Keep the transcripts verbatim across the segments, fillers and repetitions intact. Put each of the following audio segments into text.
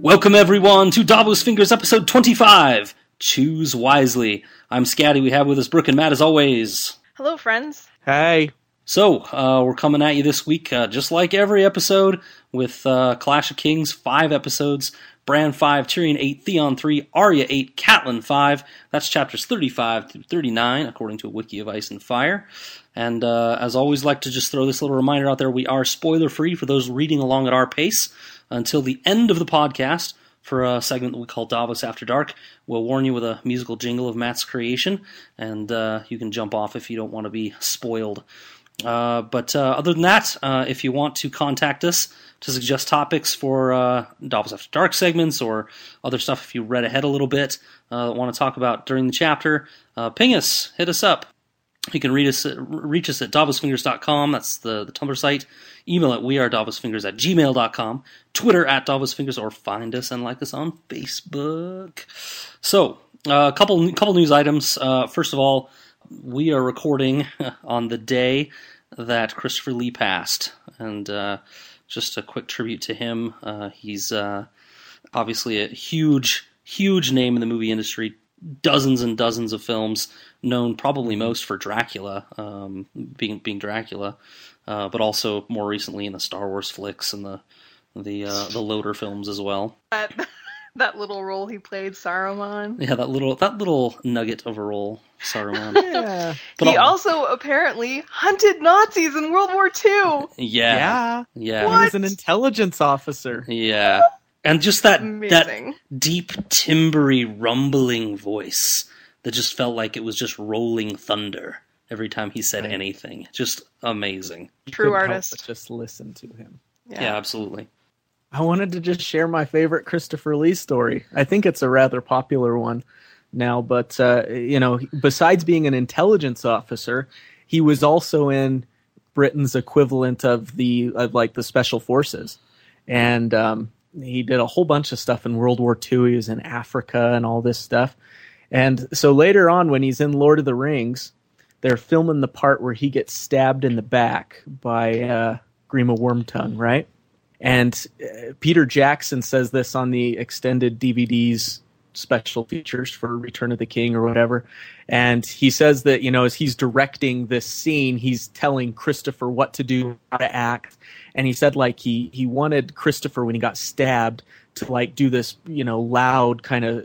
Welcome everyone to Davos Fingers episode twenty-five, Choose Wisely. I'm Scatty, we have with us Brooke and Matt as always. Hello friends. Hey. So, uh, we're coming at you this week, uh, just like every episode, with uh, Clash of Kings, five episodes, Bran five, Tyrion eight, Theon three, Arya eight, Catelyn five. That's chapters thirty-five through thirty-nine, according to a wiki of Ice and Fire. And uh, as always, like to just throw this little reminder out there, we are spoiler-free for those reading along at our pace until the end of the podcast for a segment that we call Davos After Dark. We'll warn you with a musical jingle of Matt's creation, and uh, you can jump off if you don't want to be spoiled. Uh, but uh, other than that, uh, if you want to contact us to suggest topics for uh, Davos After Dark segments or other stuff if you read ahead a little bit, uh, want to talk about during the chapter, uh, ping us, hit us up. You can read us, reach us at davos fingers dot com, that's the, the Tumblr site. Email at wearedavosfingers at gmail dot com. Twitter at davosfingers, or find us and like us on Facebook. So, a uh, couple, couple news items. Uh, first of all, we are recording on the day that Christopher Lee passed. And uh, just a quick tribute to him. Uh, he's uh, obviously a huge, huge name in the movie industry. Dozens and dozens of films, known probably most for Dracula, um, being being Dracula, uh, but also more recently in the Star Wars flicks and the the uh, the Loader films as well. That, that little role he played, Saruman. Yeah, that little that little nugget of a role, Saruman. Yeah. But he I'll, also apparently hunted Nazis in World War Two. Yeah, Yeah. yeah, He What? was an intelligence officer. yeah. And just that Amazing. that deep, timbery, rumbling voice that just felt like it was just rolling thunder every time he said Right. anything. Just amazing. You True couldn't help artist. but just listen to him. Yeah, absolutely. I wanted to just share my favorite Christopher Lee story. I think it's a rather popular one now, but uh, you know, besides being an intelligence officer, he was also in Britain's equivalent of the of like the special forces, and um, he did a whole bunch of stuff in World War Two. He was in Africa and all this stuff. And so later on, when he's in Lord of the Rings, they're filming the part where he gets stabbed in the back by uh, Grima Wormtongue, right? And uh, Peter Jackson says this on the extended D V D's special features for Return of the King or whatever. And he says that, you know, as he's directing this scene, he's telling Christopher what to do, how to act. And he said, like, he, he wanted Christopher, when he got stabbed, to, like, do this, you know, loud kind of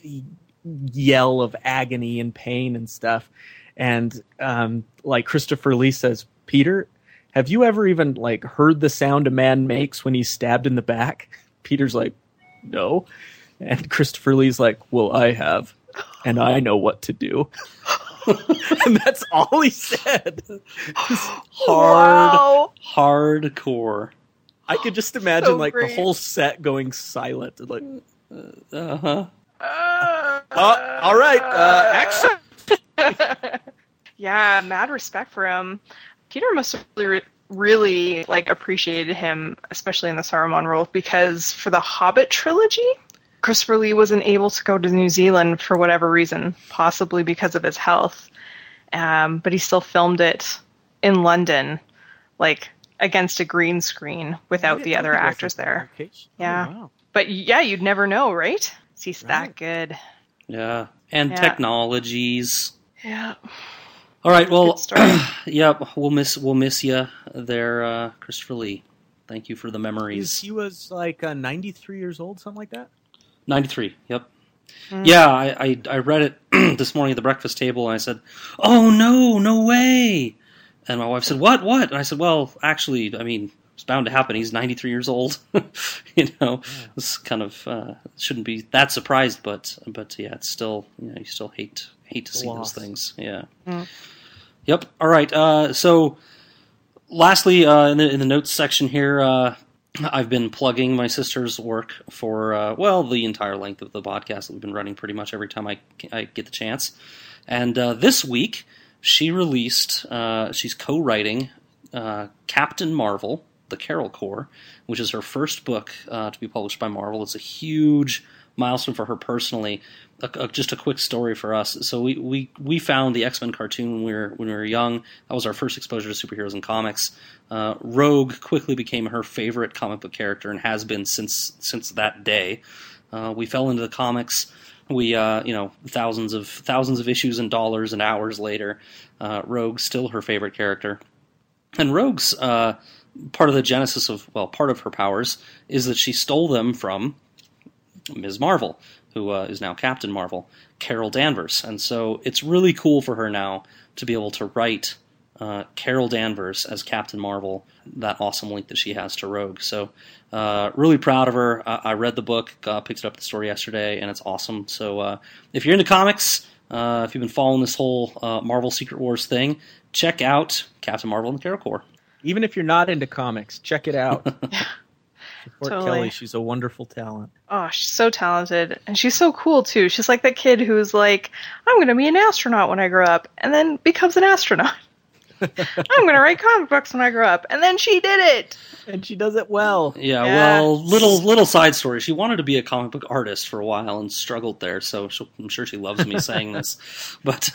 yell of agony and pain and stuff. And, um, like, Christopher Lee says, Peter, have you ever even, like, heard the sound a man makes when he's stabbed in the back? Peter's like, no. And Christopher Lee's like, well, I have, and I know what to do. And that's all he said. Hard, Wow. hardcore. I could just imagine, So like, great. the whole set going silent. Like, Uh huh. Uh, uh, all right, uh, action. Yeah, mad respect for him. Peter must have really, really like appreciated him, especially in the Saruman role, because for the Hobbit trilogy, Christopher Lee wasn't able to go to New Zealand for whatever reason, possibly because of his health. Um, but he still filmed it in London, like against a green screen without the other actors there. Yeah. Oh, wow. But yeah, you'd never know, right? He's that Right. good. Yeah, and Yeah. technologies. Yeah. All right, well, Good story. yeah, we'll miss we'll miss you there, uh, Christopher Lee. Thank you for the He's, memories. he was like uh, ninety-three years old, something like that. ninety-three. Yep. Mm. Yeah, I, I I read it this morning at the breakfast table, and I said, "Oh no, no way!" And my wife said, "What? What?" And I said, "Well, actually, I mean, it's bound to happen. He's ninety-three years old. you know, Yeah. it's kind of uh, shouldn't be that surprised, but but yeah, it's still you know you still hate hate to The see loss. those things. Yeah. Mm. Yep. All right. Uh, so, lastly, uh, in the in the notes section here, uh, I've been plugging my sister's work for uh, well the entire length of the podcast that we've been running pretty much every time I I get the chance, and uh, this week she released uh, she's co-writing uh, Captain Marvel: The Carol Corps, which is her first book uh, to be published by Marvel. It's a huge milestone for her personally. A, a, just a quick story for us. So we, we, we found the X-Men cartoon when we were when we were young. That was our first exposure to superheroes in comics. Uh, Rogue quickly became her favorite comic book character and has been since since that day. Uh, we fell into the comics. We uh, you know thousands of thousands of issues and dollars and hours later, uh, Rogue's still her favorite character. And Rogue's uh, part of the genesis of well part of her powers is that she stole them from Miz Marvel, who uh, is now Captain Marvel, Carol Danvers. And so it's really cool for her now to be able to write uh, Carol Danvers as Captain Marvel, that awesome link that she has to Rogue. So uh, really proud of her. I, I read the book, uh, picked it up at the store yesterday, and it's awesome. So uh, if you're into comics, uh, if you've been following this whole uh, Marvel Secret Wars thing, check out Captain Marvel and the Carol Corps. Even if you're not into comics, check it out. Support Totally. Kelly. She's a wonderful talent. Oh, she's so talented. And she's so cool, too. She's like that kid who's like, I'm going to be an astronaut when I grow up, and then becomes an astronaut. I'm going to write comic books when I grow up. And then she did it. And she does it well. Yeah, Yeah. well, little little side story. She wanted to be a comic book artist for a while and struggled there, so she'll, I'm sure she loves me saying this. But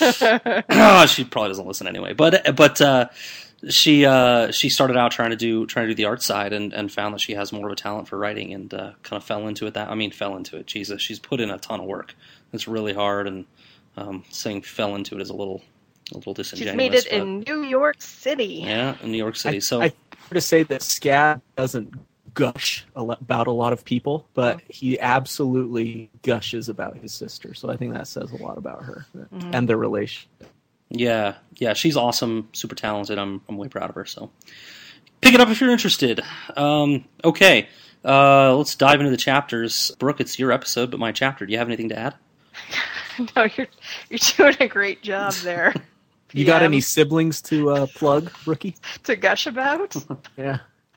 uh, she probably doesn't listen anyway. But but uh, she uh, she started out trying to do trying to do the art side and, and found that she has more of a talent for writing and uh, kind of fell into it. That I mean, fell into it. Jesus, she's put in a ton of work. It's really hard, and um, saying fell into it is a little a little disingenuous. She's made it but, in New York City. yeah, in New York City. I, so I prefer to say that Scad doesn't gush a lo- about a lot of people, but he absolutely gushes about his sister. So I think that says a lot about her Mhm. and their relationship. Yeah, yeah, she's awesome, super talented. I'm I'm way proud of her. So pick it up if you're interested. Um, okay, uh, let's dive into the chapters. Brooke, it's your episode, but my chapter. Do you have anything to add? No, you're you're doing a great job there. You got P M any siblings to uh, plug, Rookie? to gush about? Yeah.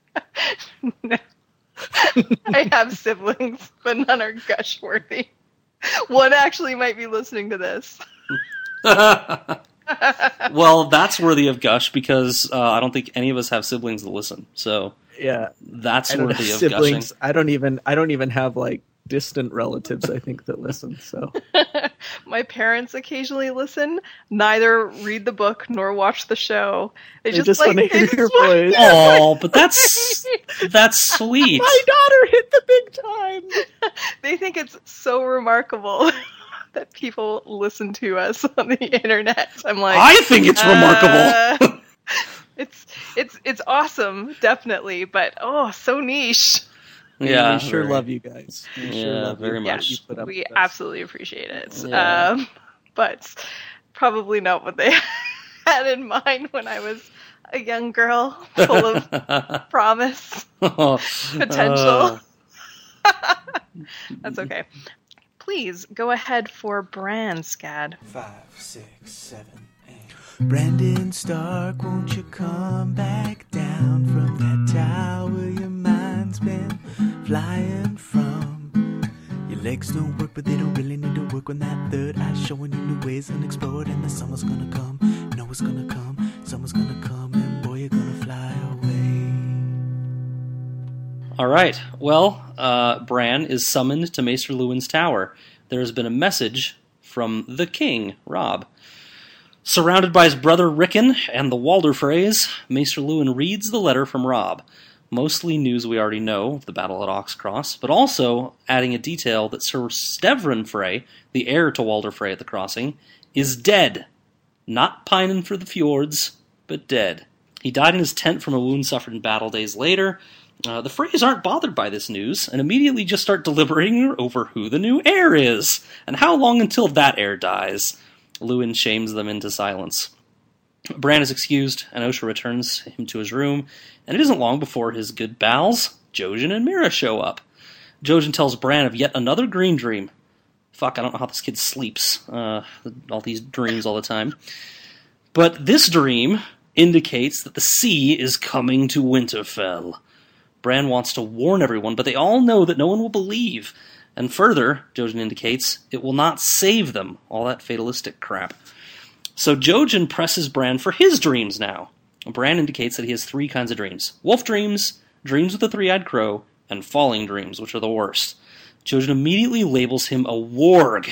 No. I have siblings, but none are gush worthy. One actually might be listening to this. Well, that's worthy of gush because uh, I don't think any of us have siblings that listen. So Yeah. that's I don't worthy have of siblings. gushing. I don't even I don't even have like distant relatives I think that listen. So My parents occasionally listen, neither read the book nor watch the show. They, They just, just like, wanna they hear just your wanna voice. hear my Oh, but that's that's sweet. my daughter hit the big time. They think it's so remarkable that people listen to us on the internet. I'm like, I think it's remarkable. uh, it's it's it's awesome, definitely, but oh, so niche. Yeah, we sure very- love you guys. We sure Yeah, love very you. much. You put up We with us. absolutely appreciate it. Yeah. Um, but probably not what they had in mind when I was a young girl full of promise, potential. Uh, That's okay. Please go ahead for Bran, Scad. Five, six, seven, eight. Brandon Stark, won't you come back down from that tower your mind's been flying from? Your legs don't work, but they don't really need to work when that third eye's showing you new ways unexplored. And the summer's gonna come, know it's gonna come, summer's gonna come, and boy, you're gonna fly away. All right. Well, uh, Bran is summoned to Maester Luwin's tower. There has been a message from the king, Robb. Surrounded by his brother Rickon and the Walder Freys, Maester Luwin reads the letter from Robb. Mostly news we already know of the battle at Oxcross, but also adding a detail that Sir Stevron Frey, the heir to Walder Frey at the Crossing, is dead. Not pining for the fjords, but dead. He died in his tent from a wound suffered in battle days later. Uh, the Freys aren't bothered by this news, and immediately just start deliberating over who the new heir is, and how long until that heir dies. Luwin shames them into silence. Bran is excused, and Osha returns him to his room, and it isn't long before his good pals, Jojen and Mira, show up. Jojen tells Bran of yet another green dream. Fuck, I don't know how this kid sleeps. Uh, all these dreams all the time. But this dream indicates that the sea is coming to Winterfell. Bran wants to warn everyone, but they all know that no one will believe. And further, Jojen indicates, it will not save them. All that fatalistic crap. So Jojen presses Bran for his dreams now. Bran indicates that he has three kinds of dreams. Wolf dreams, dreams with the three-eyed crow, and falling dreams, which are the worst. Jojen immediately labels him a warg.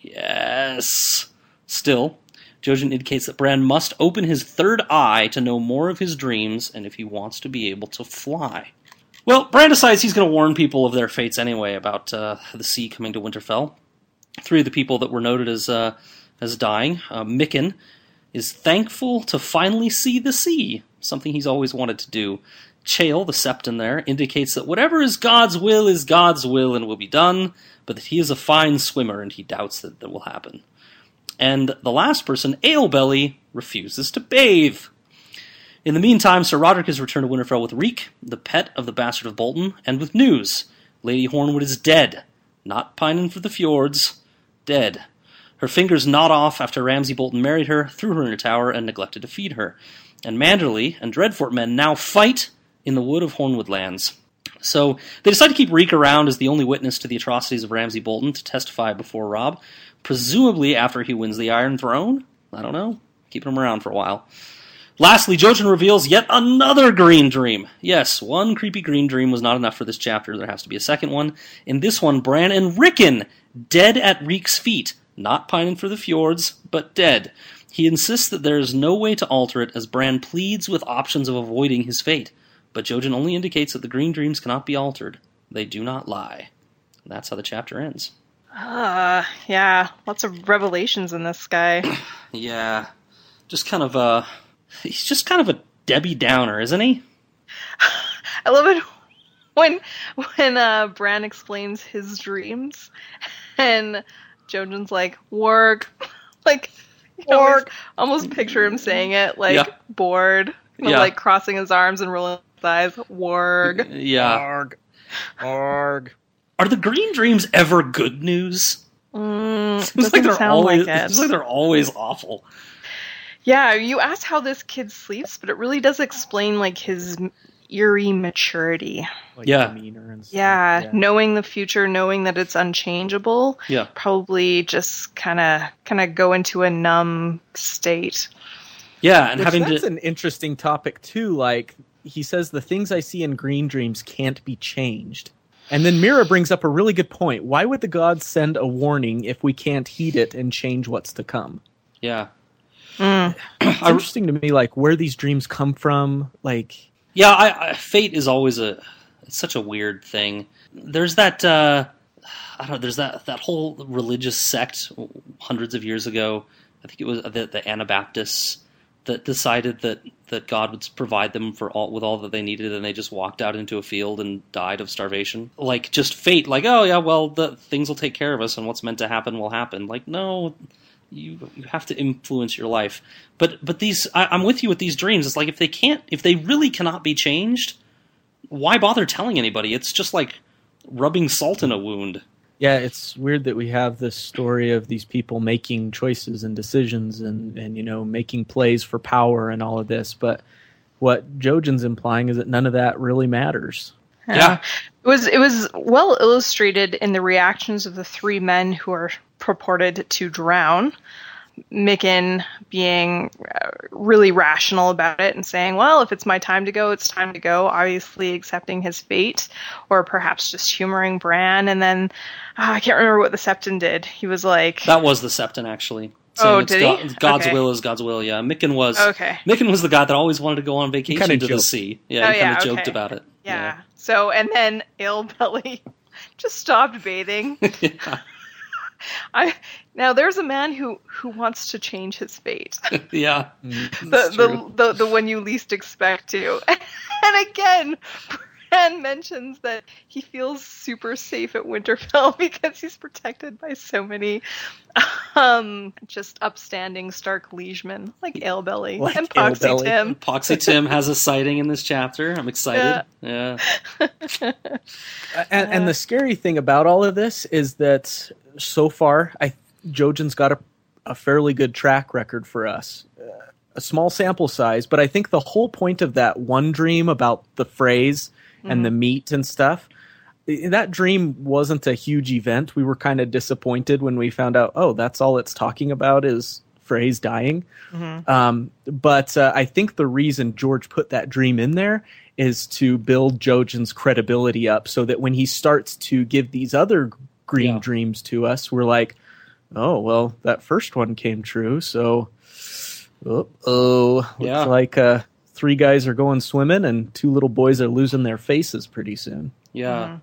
Yes. Still, Jojen indicates that Bran must open his third eye to know more of his dreams and if he wants to be able to fly. Well, Bran decides he's going to warn people of their fates anyway about uh, the sea coming to Winterfell. Three of the people that were noted as uh, as dying, uh, Mikken, is thankful to finally see the sea, something he's always wanted to do. Chael, the Septon there, indicates that whatever is God's will is God's will and will be done, but that he is a fine swimmer and he doubts that that will happen. And the last person, Alebelly, refuses to bathe. In the meantime, Sir Roderick has returned to Winterfell with Reek, the pet of the Bastard of Bolton, and with news. Lady Hornwood is dead. Not pining for the fjords. Dead. Her fingers gnawed off after Ramsay Bolton married her, threw her in a tower, and neglected to feed her. And Manderley and Dreadfort men now fight in the wood of Hornwood lands. So they decide to keep Reek around as the only witness to the atrocities of Ramsay Bolton to testify before Robb, presumably after he wins the Iron Throne. I don't know. Keeping him around for a while. Lastly, Jojen reveals yet another green dream. Yes, one creepy green dream was not enough for this chapter. There has to be a second one. In this one, Bran and Rickon, dead at Reek's feet. Not pining for the fjords, but dead. He insists that there is no way to alter it, as Bran pleads with options of avoiding his fate. But Jojen only indicates that the green dreams cannot be altered. They do not lie. And that's how the chapter ends. Uh, yeah, lots of revelations in this guy. Yeah, just kind of uh he's just kind of a Debbie Downer, isn't he? I love it when when uh, Bran explains his dreams, and Jojen's like, "Warg," like, you know, Warg. almost picture him saying it like Yeah. bored, you know, Yeah. like crossing his arms and rolling his eyes. Warg. Yeah. Arg. Arg. Are the green dreams ever good news? Mm, Seems like doesn't they're sound always like it it. seems like they're always awful. Yeah, you asked how this kid sleeps, but it really does explain like his eerie maturity. Like Yeah. demeanor and stuff. Yeah, knowing the future, knowing that it's unchangeable, Yeah. probably just kind of kind of go into a numb state. Yeah, and Which having that's to an interesting topic too. Like he says, the things I see in green dreams can't be changed. And then Mira brings up a really good point. Why would the gods send a warning if we can't heed it and change what's to come? Yeah. Mm. It's interesting to me, like where these dreams come from. Like, Yeah, I, I, fate is always a it's such a weird thing. There's that uh, I don't know. There's that that whole religious sect hundreds of years ago. I think it was the, the Anabaptists that decided that, that God would provide them for all with all that they needed, and they just walked out into a field and died of starvation. Like just fate. Like, oh yeah, well the things will take care of us, and what's meant to happen will happen. Like, no. You you have to influence your life, but but these I, I'm with you with these dreams. It's like if they can't, if they really cannot be changed, why bother telling anybody? It's just like rubbing salt in a wound. yeah, it's weird that we have this story of these people making choices and decisions and, and you know, making plays for power and all of this. But what Jojen's implying is that none of that really matters. Yeah. It was it was well illustrated in the reactions of the three men who are purported to drown. Mikken being uh, really rational about it and saying, well, if it's my time to go, it's time to go, obviously accepting his fate, or perhaps just humoring Bran. And then uh, I can't remember what the Septon did. He was like, That was the Septon, actually. Oh, it's did God, he? God's Okay. will is God's will. Yeah, Mikken was. Okay. Mikken was the guy that always wanted to go on vacation kinda to the joked. sea. Yeah, Oh, he kind yeah, of joked okay. about it. yeah. So, and then Alebelly just stopped bathing. Yeah. I now there's a man who who wants to change his fate. yeah. the, the the the one you least expect to. And again, Bran mentions that he feels super safe at Winterfell because he's protected by so many um just upstanding Stark liegemen like Alebelly Like and Poxy Alebelly. Tim. Poxy Tim has a sighting in this chapter. I'm excited. Yeah. And, and the scary thing about all of this is that so far, I Jojen's got a, a fairly good track record for us. Uh, a small sample size, but I think the whole point of that one dream about the phrase and the meat and stuff, i- that dream wasn't a huge event. We were kind of disappointed when we found out, oh, that's all it's talking about is Frey's dying. Mm-hmm. Um, but uh, I think the reason George put that dream in there is to build Jojen's credibility up so that when he starts to give these other green Yeah. dreams to us, we're like, oh, well, that first one came true. So, oh, oh looks Yeah. like uh, three guys are going swimming and two little boys are losing their faces pretty soon. Yeah. Mhm.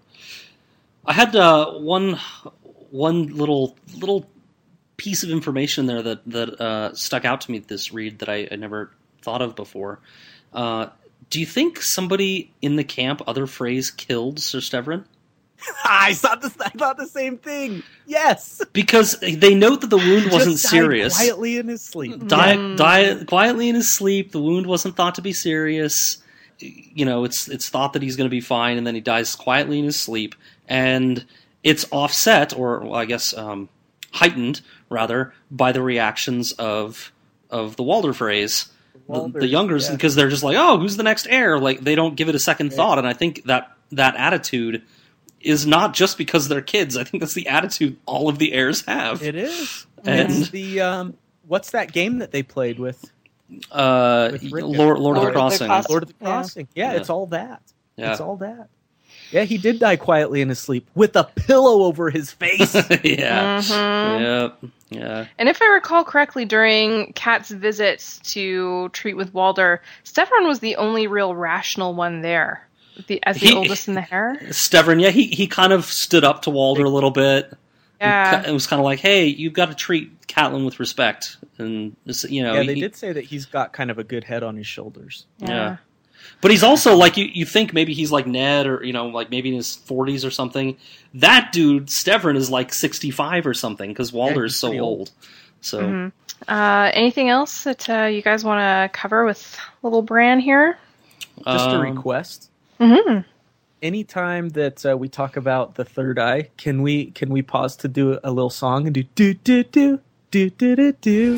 I had uh, one one little little piece of information there that that uh, stuck out to me this read that I, I never thought of before. Uh, do you think somebody in the camp, other Freys, killed Sir Stevrin? I thought the, I thought the same thing. Yes. Because they note that the wound wasn't Just died serious. quietly in his sleep. Die, Mm. die quietly in his sleep. The wound wasn't thought to be serious. You know, it's it's thought that he's going to be fine, and then he dies quietly in his sleep. And it's offset, or well, I guess um, heightened, rather, by the reactions of of the Walder Freys, the, the Walders, youngers, yeah. because they're just like, oh, who's the next heir? Like, they don't give it a second thought. And I think that that attitude is not just because they're kids. I think that's the attitude all of the heirs have. It is. And- It's the um, what's that game that they played with Uh, With Rickon. Lord, Lord, of Lord the of the Crossing. Crossing. Lord of the Yeah. Crossing? Yeah, Yeah. it's all that. Yeah. It's all that. Yeah, he did die quietly in his sleep with a pillow over his face. yeah. Mhm. Yeah. Yeah. And if I recall correctly, during Kat's visits to treat with Walder, Stefan was the only real rational one there, the as the He- oldest in the hair. Stevrin, yeah, he, he kind of stood up to Walder a little bit. Yeah. It was kind of like, hey, you've got to treat Catelyn with respect. And, this- you know, yeah, they he- did say that he's got kind of a good head on his shoulders. Yeah. But he's also like, you, you think maybe he's like Ned or, you know, like maybe in his forties or something. That dude, Stevrin, is like sixty-five or something because Walder's he's so pretty old. old. So, Mhm. Uh, anything else that uh, you guys want to cover with little Bran here? Just a um, request. Mm-hmm. Anytime that uh, we talk about the third eye, can we can we pause to do a little song and do do do do do do do do?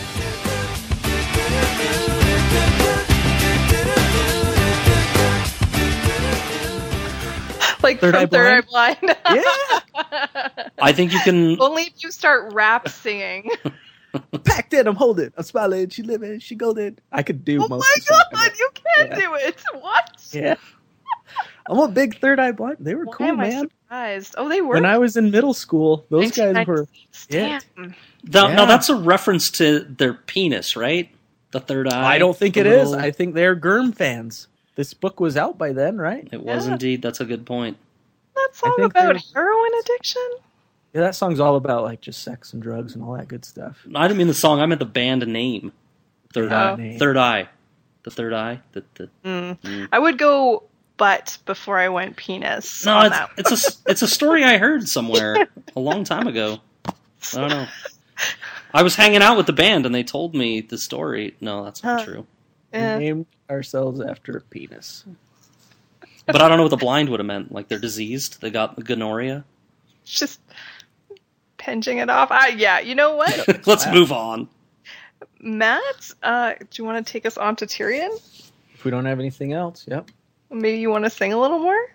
Like Third from Eye Third Eye Blind. Yeah, I think you can. Only if you start rap singing. packed in, I'm holding, I'm smiling, she living, she golden. I could do Oh most. my of the song. god, you can't Yeah. do it. What? Yeah, I'm a big Third Eye Blind. They were Why cool, am I man. surprised? Oh, they were. When I was in middle school, those guys were. Yeah. Damn. Now, now Yeah. that's a reference to their penis, right? The third eye. I don't think the it is. little- I think they're Gurm fans. This book was out by then, right? It was Yeah. indeed. That's a good point. That I song think about there's- heroin addiction? Yeah, that song's all about like just sex and drugs and all that good stuff. I didn't mean the song. I meant the band name. Third Oh. eye. Name. Third eye. The third eye. The, the, Mm. Mm. I would go butt before I went penis. No, on it's, that. it's a s- it's a story I heard somewhere a long time ago. I don't know. I was hanging out with the band and they told me the story. No, that's not Huh. true. We Eh. named ourselves after a penis. But I don't know what the blind would have meant. Like they're diseased. They got gonorrhea. Just pinching it off. Ah, yeah, you know what? Let's move on. Matt, uh, do you want to take us on to Tyrion? If we don't have anything else, yep. Maybe you want to sing a little more?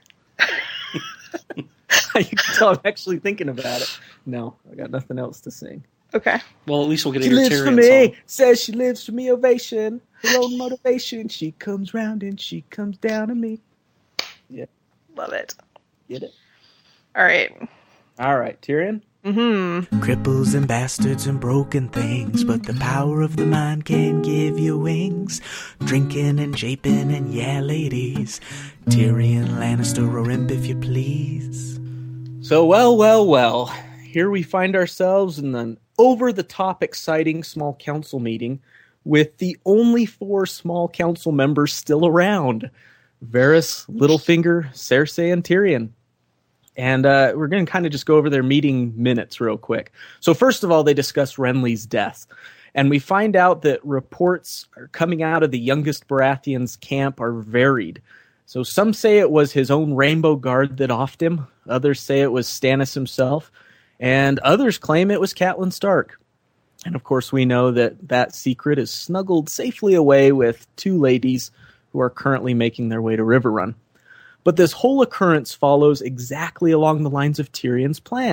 You can tell I'm actually thinking about it. No, I got nothing else to sing. Okay. Well, at least we'll get a She your lives for Tyrion me, song. says she lives for me, ovation. Her own motivation. She comes round and she comes down on me. Love it. Get it? All right. All right, Tyrion. Mm-hmm. Cripples and bastards and broken things, but the power of the mind can give you wings. Drinking and japing and yeah, ladies. Tyrion Lannister or imp if you please. So, well, well, well. Here we find ourselves in an over-the-top exciting small council meeting with the only four small council members still around. Varys, Littlefinger, Cersei, and Tyrion. And uh, we're going to kind of just go over their meeting minutes real quick. So first of all, they discuss Renly's death. And we find out that reports are coming out of the youngest Baratheon's camp are varied. So some say it was his own Rainbow Guard that offed him. Others say it was Stannis himself. And others claim it was Catelyn Stark. And of course, we know that that secret is snuggled safely away with two ladies who are currently making their way to Riverrun. But this whole occurrence follows exactly along the lines of Tyrion's plans.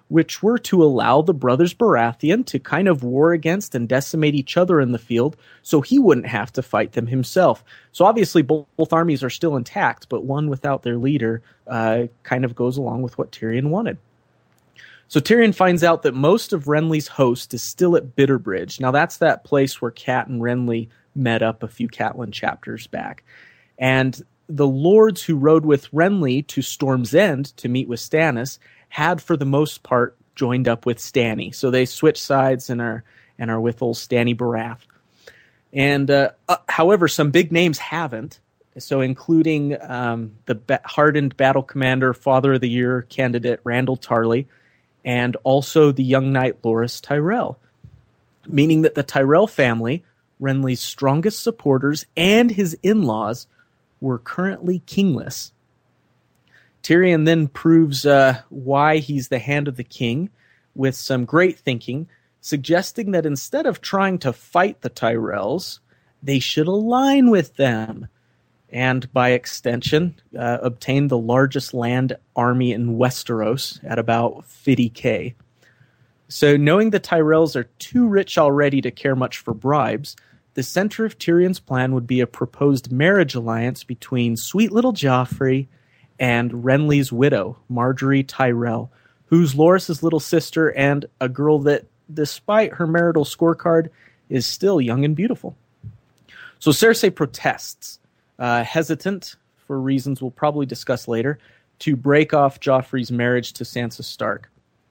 which were to allow the brothers Baratheon to kind of war against and decimate each other in the field, so he wouldn't have to fight them himself. So obviously both, both armies are still intact, but one without their leader uh, kind of goes along with what Tyrion wanted. So Tyrion finds out that most of Renly's host is still at Bitterbridge. Now that's that place where Cat and Renly met up a few Catelyn chapters back. And the lords who rode with Renly to Storm's End to meet with Stannis had, for the most part, joined up with Stanny. So they switch sides and are and are with old Stanny Barath. And uh, uh, however, some big names haven't. So including um, the ba- hardened battle commander, Father of the Year candidate Randall Tarley, and also the young knight Loras Tyrell, meaning that the Tyrell family, Renly's strongest supporters, and his in-laws were currently kingless. Tyrion then proves uh, why he's the Hand of the King with some great thinking, suggesting that instead of trying to fight the Tyrells, they should align with them, and by extension, uh, obtain the largest land army in Westeros at about fifty K. So knowing the Tyrells are too rich already to care much for bribes, the center of Tyrion's plan would be a proposed marriage alliance between sweet little Joffrey and Renly's widow, Marjorie Tyrell, who's Loras' little sister and a girl that, despite her marital scorecard, is still young and beautiful. So Cersei protests, uh, hesitant, for reasons we'll probably discuss later, to break off Joffrey's marriage to Sansa Stark.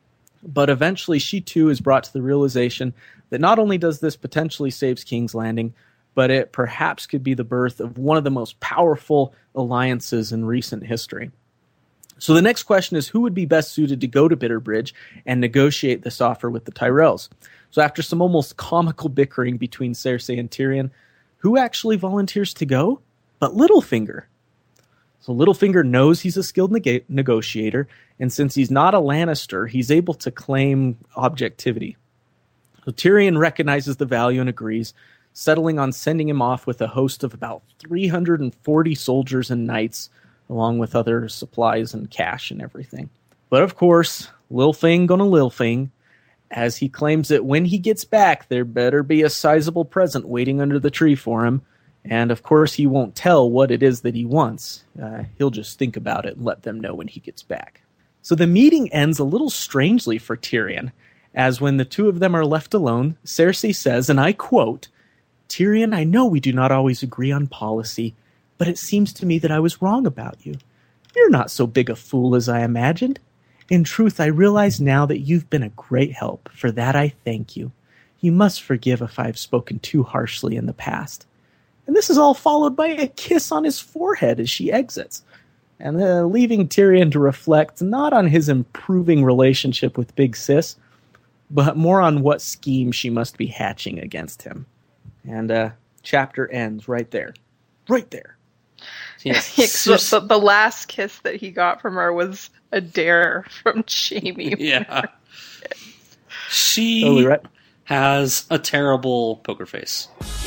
But eventually she too is brought to the realization that not only does this potentially save King's Landing, but it perhaps could be the birth of one of the most powerful alliances in recent history. So the next question is, who would be best suited to go to Bitterbridge and negotiate this offer with the Tyrells? So after some almost comical bickering between Cersei and Tyrion, who actually volunteers to go? But Littlefinger. So Littlefinger knows he's a skilled neg- negotiator, and since he's not a Lannister, he's able to claim objectivity. So Tyrion recognizes the value and agrees, settling on sending him off with a host of about three hundred forty soldiers and knights, along with other supplies and cash and everything. But of course, Lil Thing gonna Lil Thing, as he claims that when he gets back, there better be a sizable present waiting under the tree for him. And of course, he won't tell what it is that he wants. Uh, he'll just think about it and let them know when he gets back. So the meeting ends a little strangely for Tyrion, as when the two of them are left alone, Cersei says, and I quote, "Tyrion, I know we do not always agree on policy, but it seems to me that I was wrong about you. You're not so big a fool as I imagined. In truth, I realize now that you've been a great help. For that, I thank you. You must forgive if I've spoken too harshly in the past." And this is all followed by a kiss on his forehead as she exits, and uh, leaving Tyrion to reflect not on his improving relationship with Big Sis, but more on what scheme she must be hatching against him. And uh, chapter ends right there. Right there. Yes. Except the, the last kiss that he got from her was a dare from Jaime. Yeah. She Totally right. has a terrible poker face.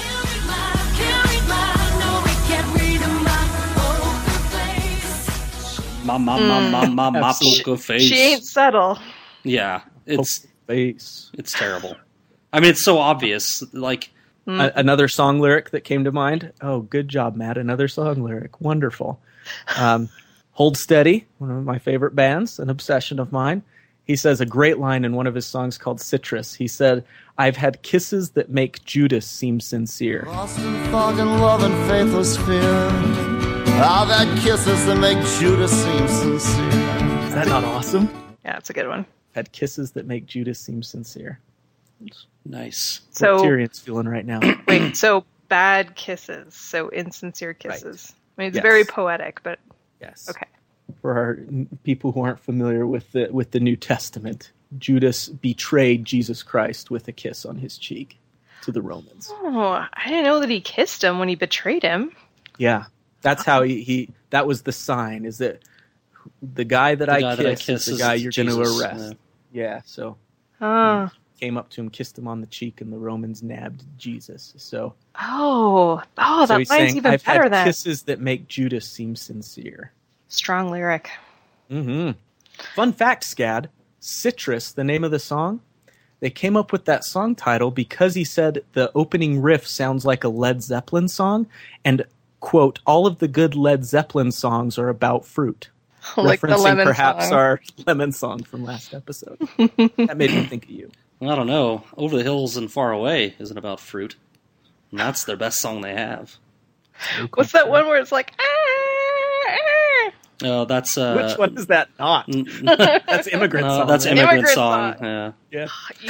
My, my, my, my, my, my poker face. She ain't subtle. Yeah. It's, Poker face. it's terrible. I mean, it's so obvious. Like, A- another song lyric that came to mind. Oh, good job, Matt. Another song lyric. Wonderful. Um, Hold Steady, one of my favorite bands, an obsession of mine. He says a great line in one of his songs called Citrus. He said, "I've had kisses that make Judas seem sincere." Lost in fog and love and faithless fear. I've had kisses that make Judas seem sincere. Is that not awesome? Yeah, it's a good one. Had kisses that make Judas seem sincere. nice. So what Tyrion's feeling right now. wait, so bad kisses, so insincere kisses. I mean, it's Yes. very poetic, but Yes. okay. For our n- people who aren't familiar with the with the New Testament, Judas betrayed Jesus Christ with a kiss on his cheek to the Romans. Oh, I didn't know that he kissed him when he betrayed him. Yeah, that's how he, he that was the sign, is that the guy that, The I, guy kiss that I is kiss the is guy you're going to Jesus, arrest. Yeah. so Oh, came up to him, kissed him on the cheek, and the Romans nabbed Jesus. So, oh, oh, so that he's line's saying, even I've better had then. kisses that make Judas seem sincere. Strong lyric. Mm-hmm. Fun fact, Scad. Citrus, the name of the song, they came up with that song title because he said the opening riff sounds like a Led Zeppelin song, and, quote, all of the good Led Zeppelin songs are about fruit. Like the referencing lemon perhaps song. our lemon song from last episode. That made me think of you. I don't know. Over the Hills and Far Away isn't about fruit. And that's their best song they have. What's that one where it's like, ah, ah. Oh, that's... Uh, Which one is that not? n- That's Immigrant no, Song. that's right? Immigrant, Immigrant Song. Song. Yeah. Yeah. You-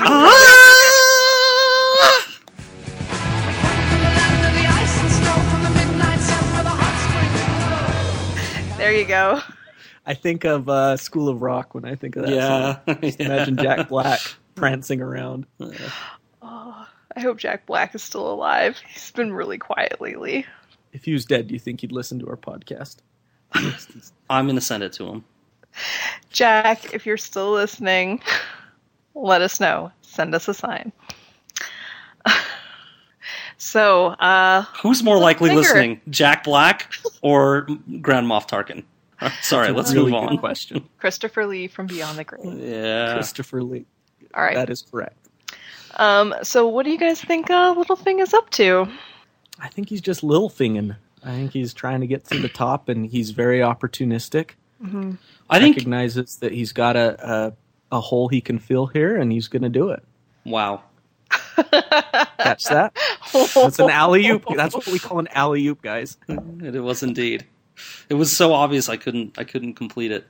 There you go. I think of uh, School of Rock when I think of that Yeah. song. Just Yeah. imagine Jack Black prancing around. Oh, I hope Jack Black is still alive. He's been really quiet lately. If he was dead, do you think he'd listen to our podcast? I'm going to send it to him. Jack, if you're still listening, let us know. Send us a sign. So, uh, Who's more likely Finger. listening, Jack Black or Grand Moff Tarkin? Uh, Sorry, let's really move good on. question. Christopher Lee from Beyond the Grave. Yeah. Christopher Lee. All right. That is correct. Um, so what do you guys think uh, Littlefing is up to? I think he's just Littlefinger. I think he's trying to get to the top, and he's very opportunistic. I think... Recognizes that he's got a, a a hole he can fill here, and he's going to do it. Wow. Catch that? That's an alley oop. That's what we call an alley oop, guys. It was indeed. It was so obvious I couldn't I couldn't complete it.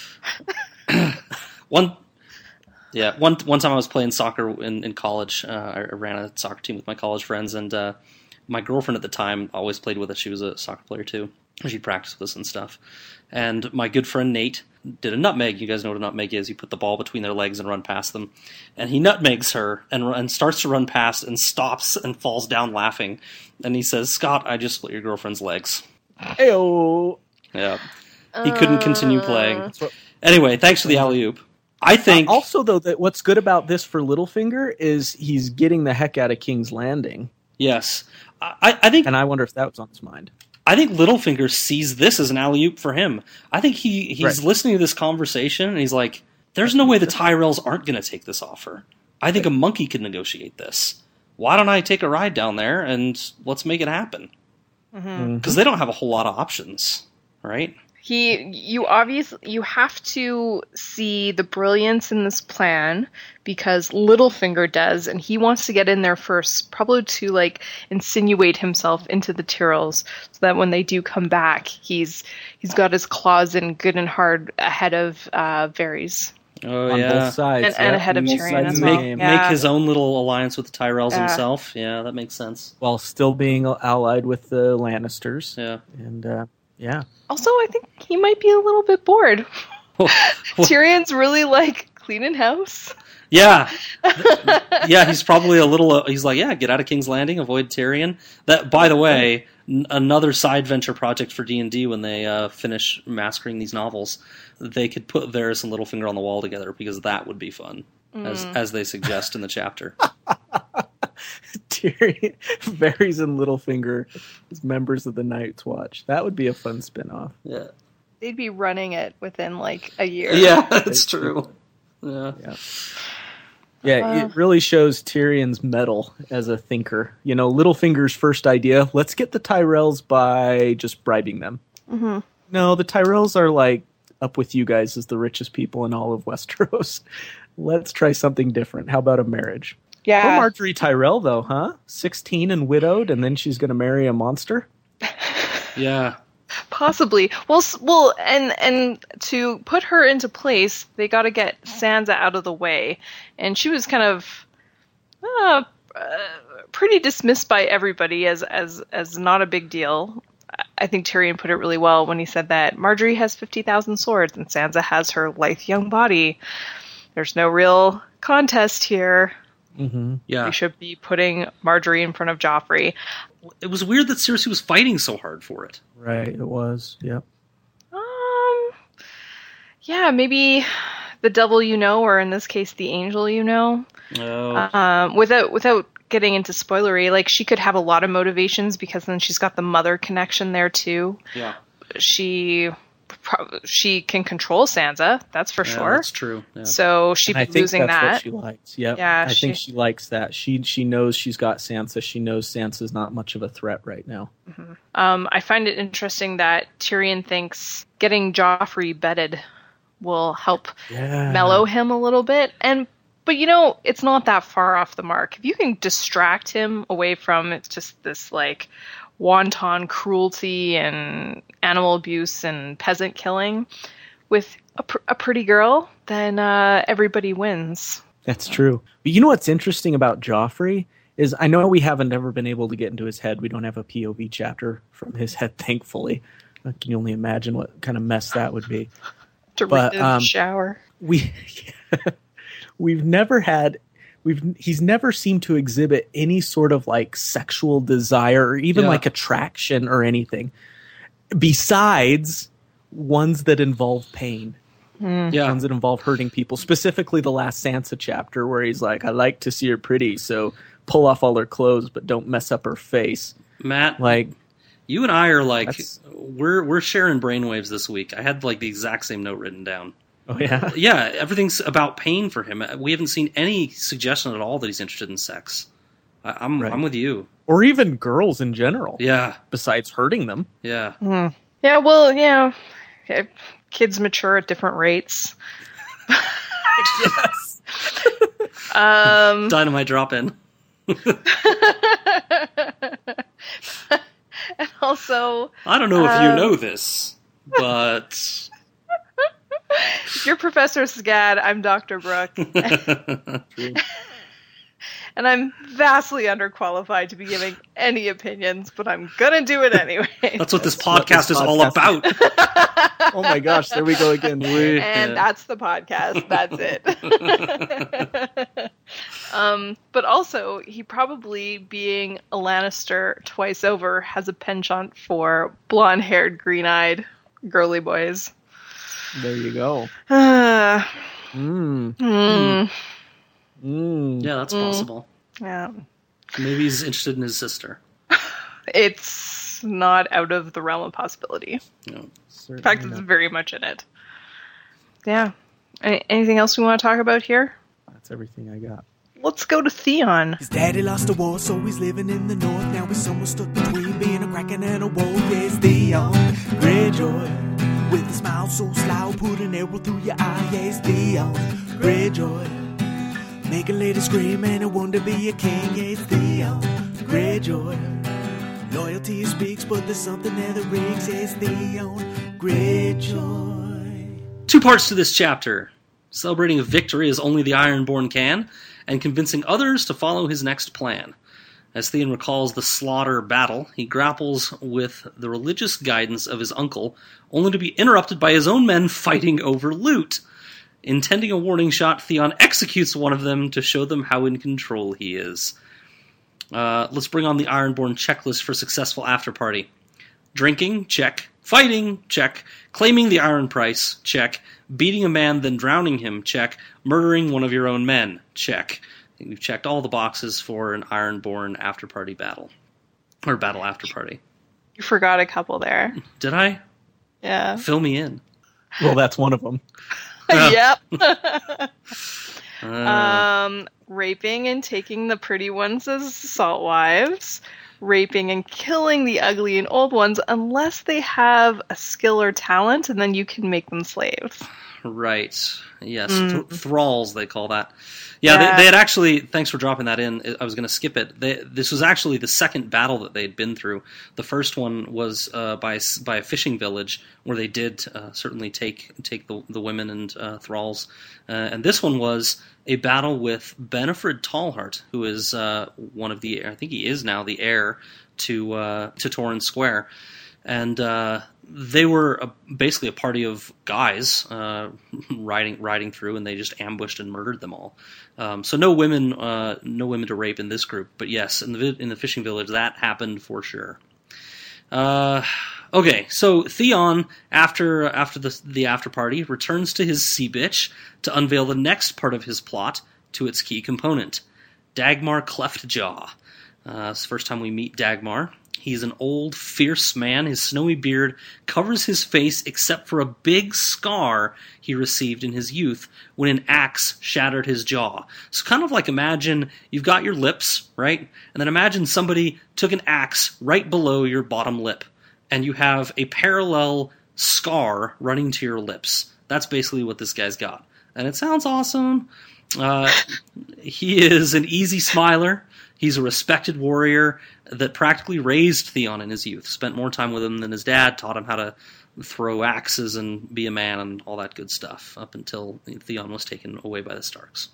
one yeah, one one time I was playing soccer in, in college. Uh, I ran a soccer team with my college friends, and uh, my girlfriend at the time always played with us. She was a soccer player too. She'd practice with us and stuff. And my good friend Nate did a nutmeg. You guys know what a nutmeg is. You put the ball between their legs and run past them. And he nutmegs her and, and starts to run past and stops and falls down laughing. And he says, "Scott, I just split your girlfriend's legs." Heyo. Yeah. He couldn't continue playing. what- Anyway, thanks for the alley-oop. I think... Uh, also, though, that what's good about this for Littlefinger is he's getting the heck out of King's Landing, yes. I, I think and I wonder if that was on his mind. I think Littlefinger sees this as an alley-oop for him. I think he, he's Right. listening to this conversation, and he's like, there's no way the Tyrells aren't going to take this offer. I think a monkey can negotiate this. Why don't I take a ride down there, and let's make it happen? Because they don't have a whole lot of options, right? He, you obviously, you have to see the brilliance in this plan because Littlefinger does, and he wants to get in there first, probably to like insinuate himself into the Tyrells, so that when they do come back, he's he's got his claws in good and hard ahead of uh, Varys Oh, on yeah. both sides. and, and yeah. ahead of Both Tyrion sides as of the well. game. Yeah. Make his own little alliance with the Tyrells Yeah. himself. Yeah, that makes sense. While still being allied with the Lannisters. Yeah. And, uh, yeah. Also, I think he might be a little bit bored. Tyrion's really like cleaning house. Yeah, yeah. He's probably a little. Uh, he's like, yeah, get out of King's Landing, avoid Tyrion. That, by the way, n- another side venture project for D and D when they uh, finish mastering these novels, they could put Varys and Littlefinger on the wall together because that would be fun, as as they suggest in the chapter. Tyrion, Varys and Littlefinger as members of the Night's Watch. That would be a fun spin-off. Yeah, They'd be running it within like a year. yeah, that's true. Yeah. Yeah. Yeah, it really shows Tyrion's mettle as a thinker. You know, Littlefinger's first idea, let's get the Tyrells by just bribing them. Mm-hmm. No, the Tyrells are like up with you guys as the richest people in all of Westeros. Let's try something different. How about a marriage? Yeah. Poor Marjorie Tyrell, though, huh? sixteen and widowed, and then she's going to marry a monster? Yeah. Possibly. Well, s- well, and and to put her into place, they got to get Sansa out of the way, and she was kind of uh, uh, pretty dismissed by everybody as as as not a big deal. I think Tyrion put it really well when he said that Marjorie has fifty thousand swords and Sansa has her lithe young body. There's no real contest here. Mm-hmm. Yeah. We should be putting Marjorie in front of Joffrey. It was weird that Cersei was fighting so hard for it. Right, it was. Yep. Um, yeah, maybe the devil you know, or in this case, the angel you know. Oh. Um, without without getting into spoilery, like she could have a lot of motivations because then she's got the mother connection there too. yeah. She pro- she can control Sansa. That's for Yeah, sure. that's true. Yeah. So she'd And I be think losing that's that. what she likes. Yep. Yeah, I she- think she likes that. She she knows she's got Sansa. She knows Sansa's not much of a threat right now. Um, I find it interesting that Tyrion thinks getting Joffrey bedded will help Yeah. mellow him a little bit. And but you know, it's not that far off the mark. If you can distract him away from it's just this like wanton cruelty and animal abuse and peasant killing with a, pr- a pretty girl, then uh, everybody wins. That's true. But you know what's interesting about Joffrey is I know we haven't ever been able to get into his head. We don't have a P O V chapter from his head, thankfully. I can only imagine what kind of mess that would be. To But, read in um, the shower. We we've never had we've he's never seemed to exhibit any sort of like sexual desire or even Yeah. like attraction or anything besides ones that involve pain. Yeah. Ones that involve hurting people, specifically the last Sansa chapter where he's like, I like to see her pretty, so pull off all her clothes but don't mess up her face. Matt, Like, you and I are like That's- we're we're sharing brainwaves this week. I had like the exact same note written down. oh yeah. Yeah, everything's about pain for him. We haven't seen any suggestion at all that he's interested in sex. I, I'm Right. I'm with you. Or even girls in general, Yeah, besides hurting them. yeah. Yeah, well, you know, eh, kids mature at different rates. Yes. Um, Dynamite drop in. and also, I don't know if you Um, know this, but you're Professor Scad, I'm Doctor Brooke, and I'm vastly underqualified to be giving any opinions, but I'm gonna do it anyway. that's what this That's what podcast this is all podcast about. Oh my gosh, there we go again. And that's the podcast. That's it. um, but also, he probably, being a Lannister twice over, has a penchant for blonde-haired, green-eyed, girly boys. There you go. Uh, Mm. mm, Mm. Yeah, that's possible. yeah. Maybe he's interested in his sister. It's not out of the realm of possibility. You know. In fact, Certainly it's not. very much in it. Yeah. Any- anything else we want to talk about here? That's everything I got. Let's go to Theon. His daddy lost the war, so he's living in the north. Now he's somewhere stuck between being a kraken and a wolf. Yes, Theon Greyjoy, with a smile so sly, put an arrow through your eye. Yes, Theon Greyjoy, make a lady scream and a one to be a king. Yes, Theon Greyjoy, loyalty speaks, but there's something there that rigs. Yes, Theon Greyjoy. Two parts to this chapter. Celebrating a victory as only the Ironborn can, and convincing others to follow his next plan. As Theon recalls the slaughter battle, he grapples with the religious guidance of his uncle, only to be interrupted by his own men fighting over loot. Intending a warning shot, Theon executes one of them to show them how in control he is. Uh, let's bring on the Ironborn checklist for successful after-party. Drinking, check. Fighting, check. Claiming the Iron Price, check. Beating a man, then drowning him, check. Murdering one of your own men, check. I think we've checked all the boxes for an Ironborn after-party battle. Or battle after-party. You forgot a couple there. Did I? Yeah. Fill me in. Well, that's one of them. Yep. Uh, um, raping and taking the pretty ones as salt wives. Raping and killing the ugly and old ones unless they have a skill or talent, and then you can make them slaves. Right. Yes. Mm. Th- thralls, they call that. Yeah, Yeah. They, they had actually, thanks for dropping that in. I was going to skip it. They, this was actually the second battle that they'd been through. The first one was uh, by by a fishing village where they did uh, certainly take take the, the women and uh, thralls. Uh, and this one was a battle with Benefred Tallheart, who is uh, one of the, I think he is now the heir to, uh, to Torrhen Square. And uh, they were a, basically a party of guys uh, riding riding through, and they just ambushed and murdered them all. Um, so no women, uh, no women to rape in this group. But yes, in the vi- in the fishing village, that happened for sure. Uh, okay, so Theon, after after the the after party, returns to his sea bitch to unveil the next part of his plot to its key component, Dagmar Cleftjaw. Uh, it's the first time we meet Dagmar. He's an old, fierce man. His snowy beard covers his face except for a big scar he received in his youth when an axe shattered his jaw. So kind of like imagine you've got your lips, right? And then imagine somebody took an axe right below your bottom lip, and you have a parallel scar running to your lips. That's basically what this guy's got. And it sounds awesome. Uh, he is an easy smiler. He's a respected warrior that practically raised Theon in his youth, spent more time with him than his dad, taught him how to throw axes and be a man and all that good stuff, up until Theon was taken away by the Starks.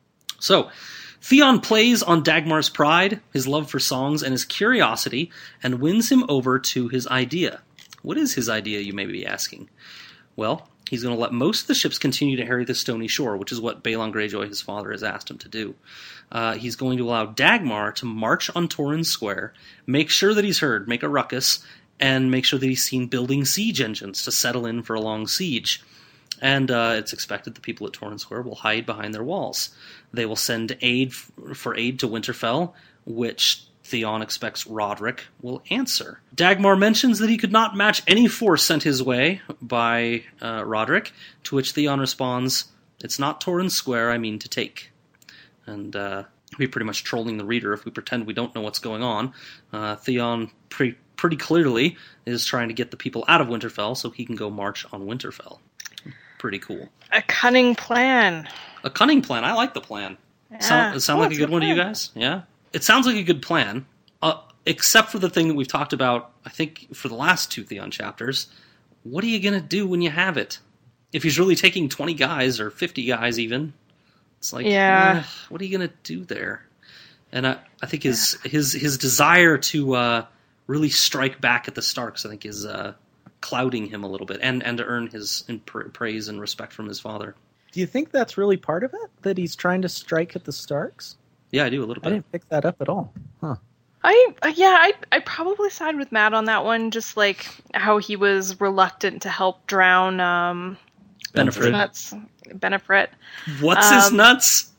So, Theon plays on Dagmar's pride, his love for songs, and his curiosity, and wins him over to his idea. What is his idea, you may be asking? Well, he's going to let most of the ships continue to harry the stony shore, which is what Balon Greyjoy, his father, has asked him to do. Uh, he's going to allow Dagmar to march on Torrhen Square, make sure that he's heard, make a ruckus, and make sure that he's seen building siege engines to settle in for a long siege. And uh, it's expected the people at Torrhen Square will hide behind their walls. They will send aid f- for aid to Winterfell, which Theon expects Roderick will answer. Dagmar mentions that he could not match any force sent his way by uh, Roderick, to which Theon responds, "It's not Torrhen Square I mean to take." And uh, we're pretty much trolling the reader if we pretend we don't know what's going on. Uh, Theon pre- pretty clearly is trying to get the people out of Winterfell so he can go march on Winterfell. Pretty cool. A cunning plan. A cunning plan. I like the plan. Yeah. Sound, it sound Oh, like a it's good a one to you plan. guys? Yeah? It sounds like a good plan, uh, except for the thing that we've talked about, I think, for the last two Theon chapters. What are you going to do when you have it? If he's really taking twenty guys, or fifty guys even, it's like, Yeah. eh, what are you going to do there? And I, I think his, his, his desire to uh, really strike back at the Starks, I think, is uh, clouding him a little bit, and, and to earn his praise and respect from his father. Do you think that's really part of it? That he's trying to strike at the Starks? Yeah, I do a little I bit. didn't pick that up at all. Huh. I uh, yeah, I I probably side with Matt on that one. Just like how he was reluctant to help drown um, Benefrit. nuts Benefrit. What's his Um, nuts?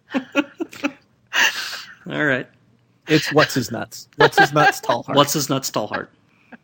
All right. It's what's his nuts. What's his nuts, tall heart. What's his nuts, tall heart?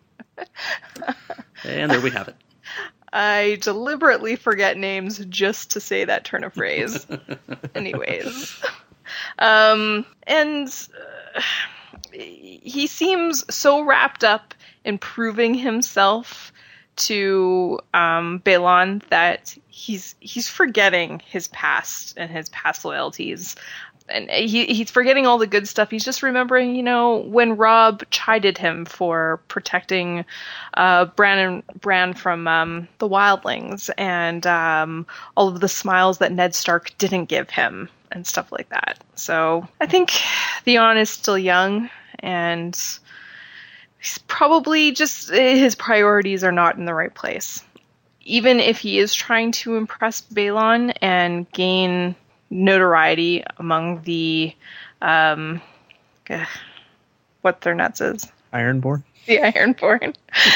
And there we have it. I deliberately forget names just to say that turn of phrase. Anyways. Um, and uh, he seems so wrapped up in proving himself to um, Balon that he's he's forgetting his past and his past loyalties. And he he's forgetting all the good stuff. He's just remembering, you know, when Robb chided him for protecting uh, Bran and Bran from um, the wildlings, and um, all of the smiles that Ned Stark didn't give him, and stuff like that. So I think Theon is still young, and he's probably just, his priorities are not in the right place. Even if he is trying to impress Balon and gain notoriety among the um uh, what their nuts is Ironborn? the Ironborn.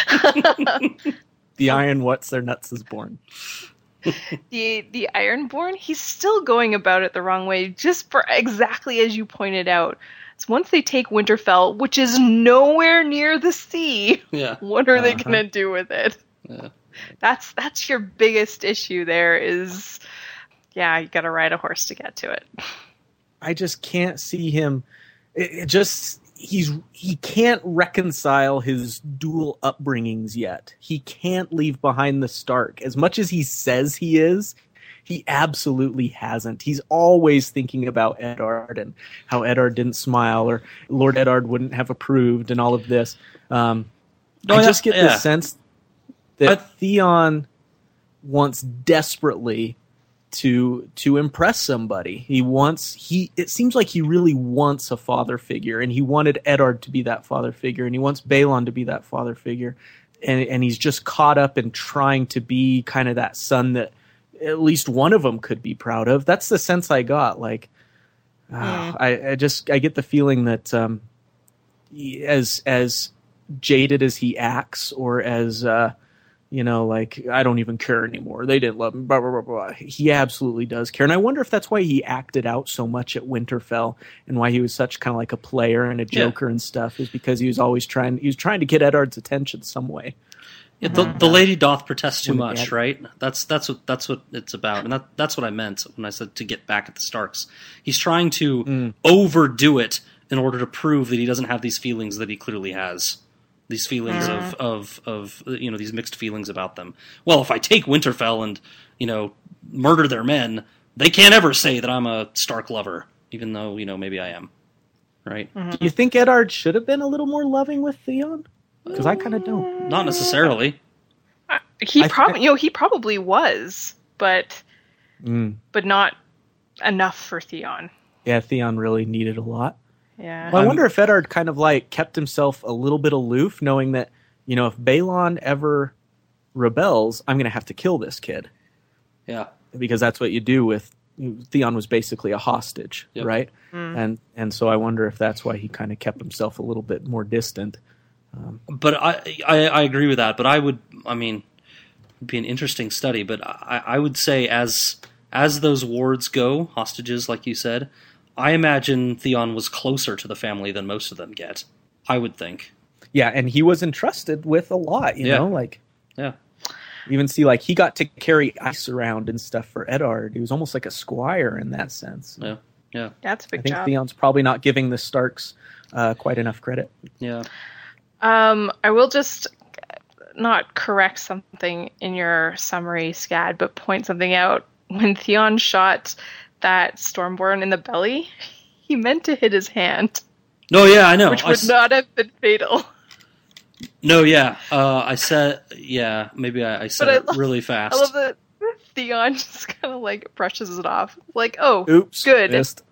The Iron what's their nuts is born. the the Ironborn, he's still going about it the wrong way, just for exactly as you pointed out. So once they take Winterfell, which is nowhere near the sea, Yeah. what are they Uh-huh. gonna do with it? Yeah. That's that's your biggest issue there is, yeah, you gotta ride a horse to get to it. I just can't see him. It, it just he's he can't reconcile his dual upbringings yet. He can't leave behind the Stark. As much as he says he is, he absolutely hasn't. He's always thinking about Eddard and how Eddard didn't smile, or Lord Eddard wouldn't have approved, and all of this. Um, Oh, I yeah, just get yeah. the sense that I- Theon wants desperately to to impress somebody. He wants he it seems like he really wants a father figure, and he wanted Eddard to be that father figure, and he wants Balon to be that father figure. And and he's just caught up in trying to be kind of that son that at least one of them could be proud of. That's the sense I got. Like ah, I, I just I get the feeling that um he- as as jaded as he acts, or as uh you know, like, I don't even care anymore. They didn't love me, blah, blah, blah, blah. He absolutely does care. And I wonder if that's why he acted out so much at Winterfell and why he was such kind of like a player and a joker yeah. and stuff, is because he was always trying, he was trying to get Eddard's attention some way. Yeah, the, the lady doth protest too much, right? That's that's what that's what it's about, and that that's what I meant when I said to get back at the Starks. He's trying to mm. overdo it in order to prove that he doesn't have these feelings that he clearly has. These feelings mm. of, of of you know these mixed feelings about them. Well, if I take Winterfell and you know murder their men, they can't ever say that I'm a Stark lover, even though you know maybe I am, right? Mm-hmm. Do you think Eddard should have been a little more loving with Theon? Because I kind of don't. Not necessarily. Uh, he probably, you know, he probably was, but mm. but not enough for Theon. Yeah, Theon really needed a lot. Yeah. Well, I wonder if Eddard kind of like kept himself a little bit aloof, knowing that you know if Balon ever rebels, I'm going to have to kill this kid. Yeah. Because that's what you do with Theon was basically a hostage, yep. right? Mm. And and so I wonder if that's why he kind of kept himself a little bit more distant. Um, but I, I I agree with that. But I would, I mean, it'd be an interesting study. But I, I would say as as those wards go, hostages, like you said, I imagine Theon was closer to the family than most of them get. I would think. Yeah, and he was entrusted with a lot. You yeah. know, like yeah. Even see, like he got to carry ice around and stuff for Eddard. He was almost like a squire in that sense. Yeah, yeah. That's a big I think job. Theon's probably not giving the Starks uh, quite enough credit. Yeah. Um, I will just not correct something in your summary, Scad, but point something out. When Theon shot that Stormborn in the belly, he meant to hit his hand. No, yeah, I know. Which I would s- not have been fatal. No, yeah. Uh, I said, yeah, maybe I, I said I it love, really fast. I love that Theon just kind of like brushes it off. Like, oh, oops, good.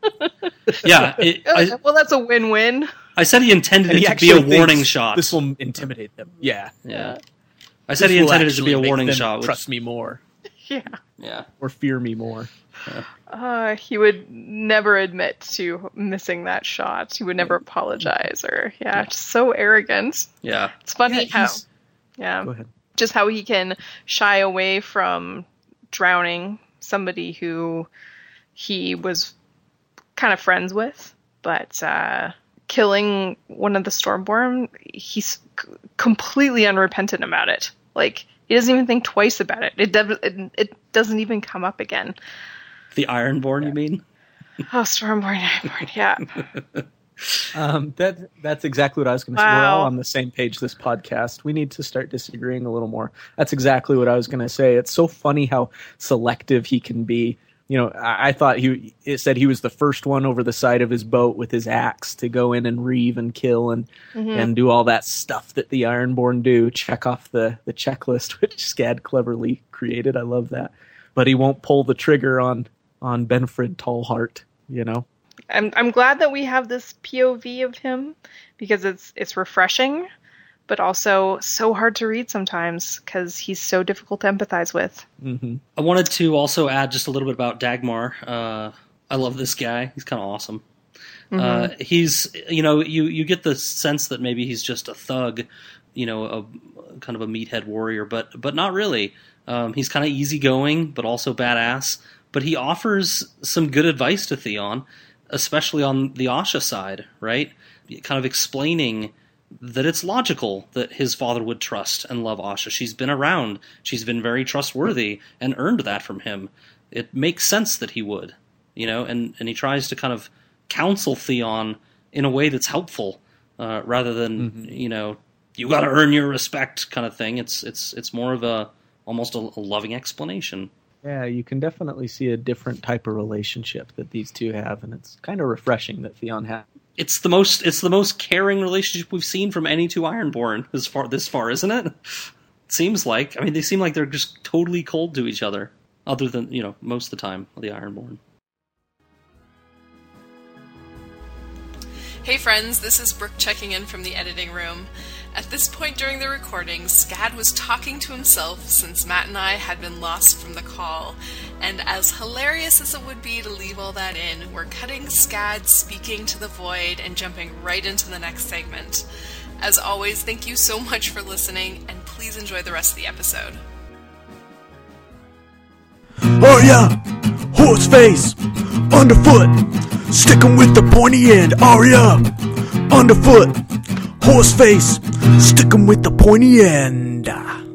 yeah. It, I, well, that's a win-win. I said he intended and it he to be a warning shot. This will intimidate them. Yeah. Yeah. I said this he intended it to be a warning shot. Which, trust me more. Yeah. Yeah. Or fear me more. Yeah. Uh, he would never admit to missing that shot. He would never apologize or, yeah, yeah. just so arrogant. Yeah. It's funny yeah, how, yeah, Go ahead. just how he can shy away from drowning somebody who he was kind of friends with, but, uh, killing one of the Stormborn, he's c- completely unrepentant about it. Like, he doesn't even think twice about it. It, de- it, it doesn't even come up again. The Ironborn, yeah. you mean? Oh, Stormborn, Ironborn, yeah. um, that that's exactly what I was going to wow. say. We're all on the same page this podcast. We need to start disagreeing a little more. That's exactly what I was going to say. It's so funny how selective he can be. You know, I, I thought he it said he was the first one over the side of his boat with his axe to go in and reave and kill and mm-hmm. and do all that stuff that the Ironborn do. Check off the, the checklist, which Scad cleverly created. I love that. But he won't pull the trigger on on Benfred Tallheart, you know. I'm I'm glad that we have this P O V of him because it's it's refreshing, but also so hard to read sometimes because he's so difficult to empathize with. Mm-hmm. I wanted to also add just a little bit about Dagmar. Uh, I love this guy. He's kind of awesome. Mm-hmm. Uh, he's, you know, you, you get the sense that maybe he's just a thug, you know, a kind of a meathead warrior, but but not really. Um, he's kind of easygoing, but also badass. But he offers some good advice to Theon, especially on the Asha side, right? Kind of explaining that it's logical that his father would trust and love Asha. She's been around. She's been very trustworthy and earned that from him. It makes sense that he would, you know, and, and he tries to kind of counsel Theon in a way that's helpful, uh, rather than, mm-hmm. you know, you got to earn your respect kind of thing. It's it's it's more of a almost a, a loving explanation. Yeah, you can definitely see a different type of relationship that these two have, and it's kind of refreshing that Theon has. It's the most it's the most caring relationship we've seen from any two Ironborn as far this far, isn't it? It seems like. I mean, they seem like they're just totally cold to each other, other than, you know, most of the time, the Ironborn. Hey friends, this is Brooke checking in from the editing room. At this point during the recording, Scad was talking to himself since Matt and I had been lost from the call, and as hilarious as it would be to leave all that in, we're cutting Scad speaking to the void and jumping right into the next segment. As always, thank you so much for listening, and please please enjoy the rest of the episode. Arya, horse face, underfoot, stick 'em with the pointy end. Arya, underfoot, horse face, stick 'em with the pointy end.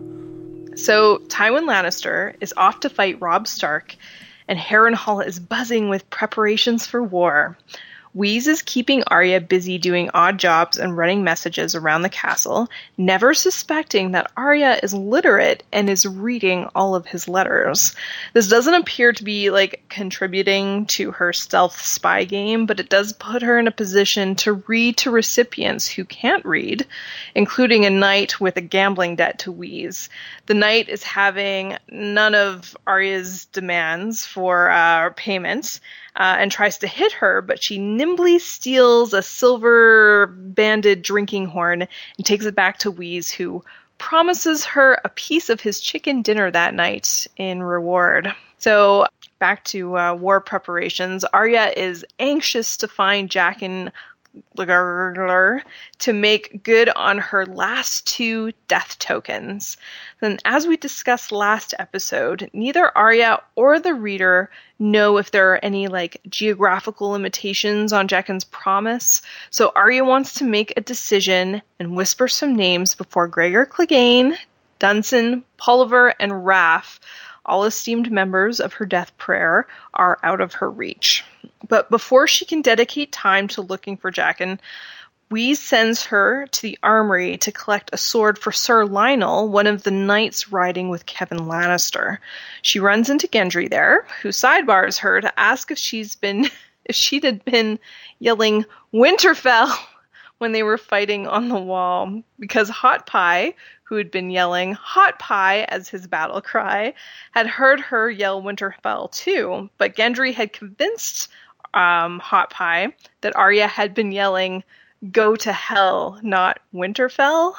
So Tywin Lannister is off to fight Robb Stark, and Harrenhal is buzzing with preparations for war. Wheeze is keeping Arya busy doing odd jobs and running messages around the castle, never suspecting that Arya is literate and is reading all of his letters. This doesn't appear to be, like, contributing to her stealth spy game, but it does put her in a position to read to recipients who can't read, including a knight with a gambling debt to Wheeze. The knight is having none of Arya's demands for uh, payment, Uh, and tries to hit her, but she nimbly steals a silver-banded drinking horn and takes it back to Wheeze, who promises her a piece of his chicken dinner that night in reward. So, back to uh, war preparations. Arya is anxious to find Jaqen L'ghorgor to make good on her last two death tokens. Then, as we discussed last episode, neither Arya or the reader know if there are any, like, geographical limitations on Jaqen's promise. So Arya wants to make a decision and whisper some names before Gregor Clegane, Dunsen, Polliver, and Raff, all esteemed members of her death prayer, are out of her reach. But before she can dedicate time to looking for Jaqen, Wheeze sends her to the armory to collect a sword for Sir Lionel, one of the knights riding with Kevan Lannister. She runs into Gendry there, who sidebars her to ask if she's been, if she'd had been yelling Winterfell when they were fighting on the wall, because Hot Pie, who had been yelling Hot Pie as his battle cry, had heard her yell Winterfell too, but Gendry had convinced um, Hot Pie that Arya had been yelling Go to Hell, not Winterfell,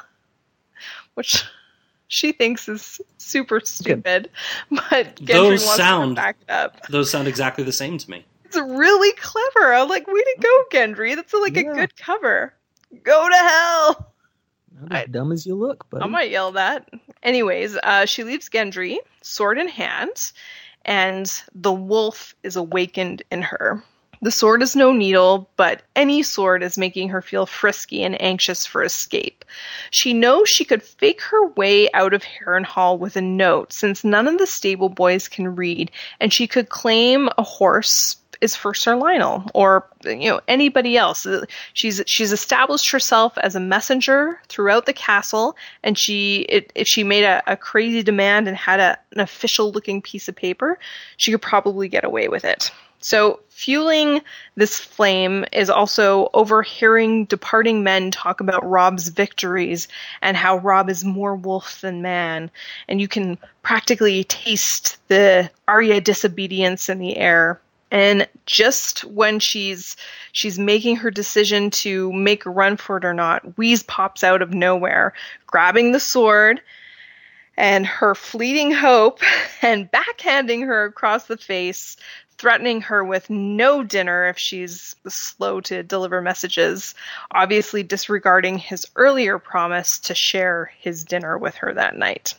which she thinks is super stupid, but Gendry those wants sound, to back it up. Those sound exactly the same to me. It's really clever. I'm like, way to go, Gendry. That's like Yeah. a good cover. Go to hell. Not as dumb as you look, but I might yell that. Anyways, uh, she leaves Gendry, sword in hand, and the wolf is awakened in her. The sword is no needle, but any sword is making her feel frisky and anxious for escape. She knows she could fake her way out of Harrenhal with a note, since none of the stable boys can read, and she could claim a horse is for Sir Lionel, or, you know, anybody else. She's she's established herself as a messenger throughout the castle, and she it, if she made a, a crazy demand and had a, an official-looking piece of paper, she could probably get away with it. So fueling this flame is also overhearing departing men talk about Robb's victories and how Robb is more wolf than man. And you can practically taste the Arya disobedience in the air. And just when she's she's making her decision to make a run for it or not, Wheeze pops out of nowhere, grabbing the sword and her fleeting hope and backhanding her across the face, threatening her with no dinner if she's slow to deliver messages, obviously disregarding his earlier promise to share his dinner with her that night.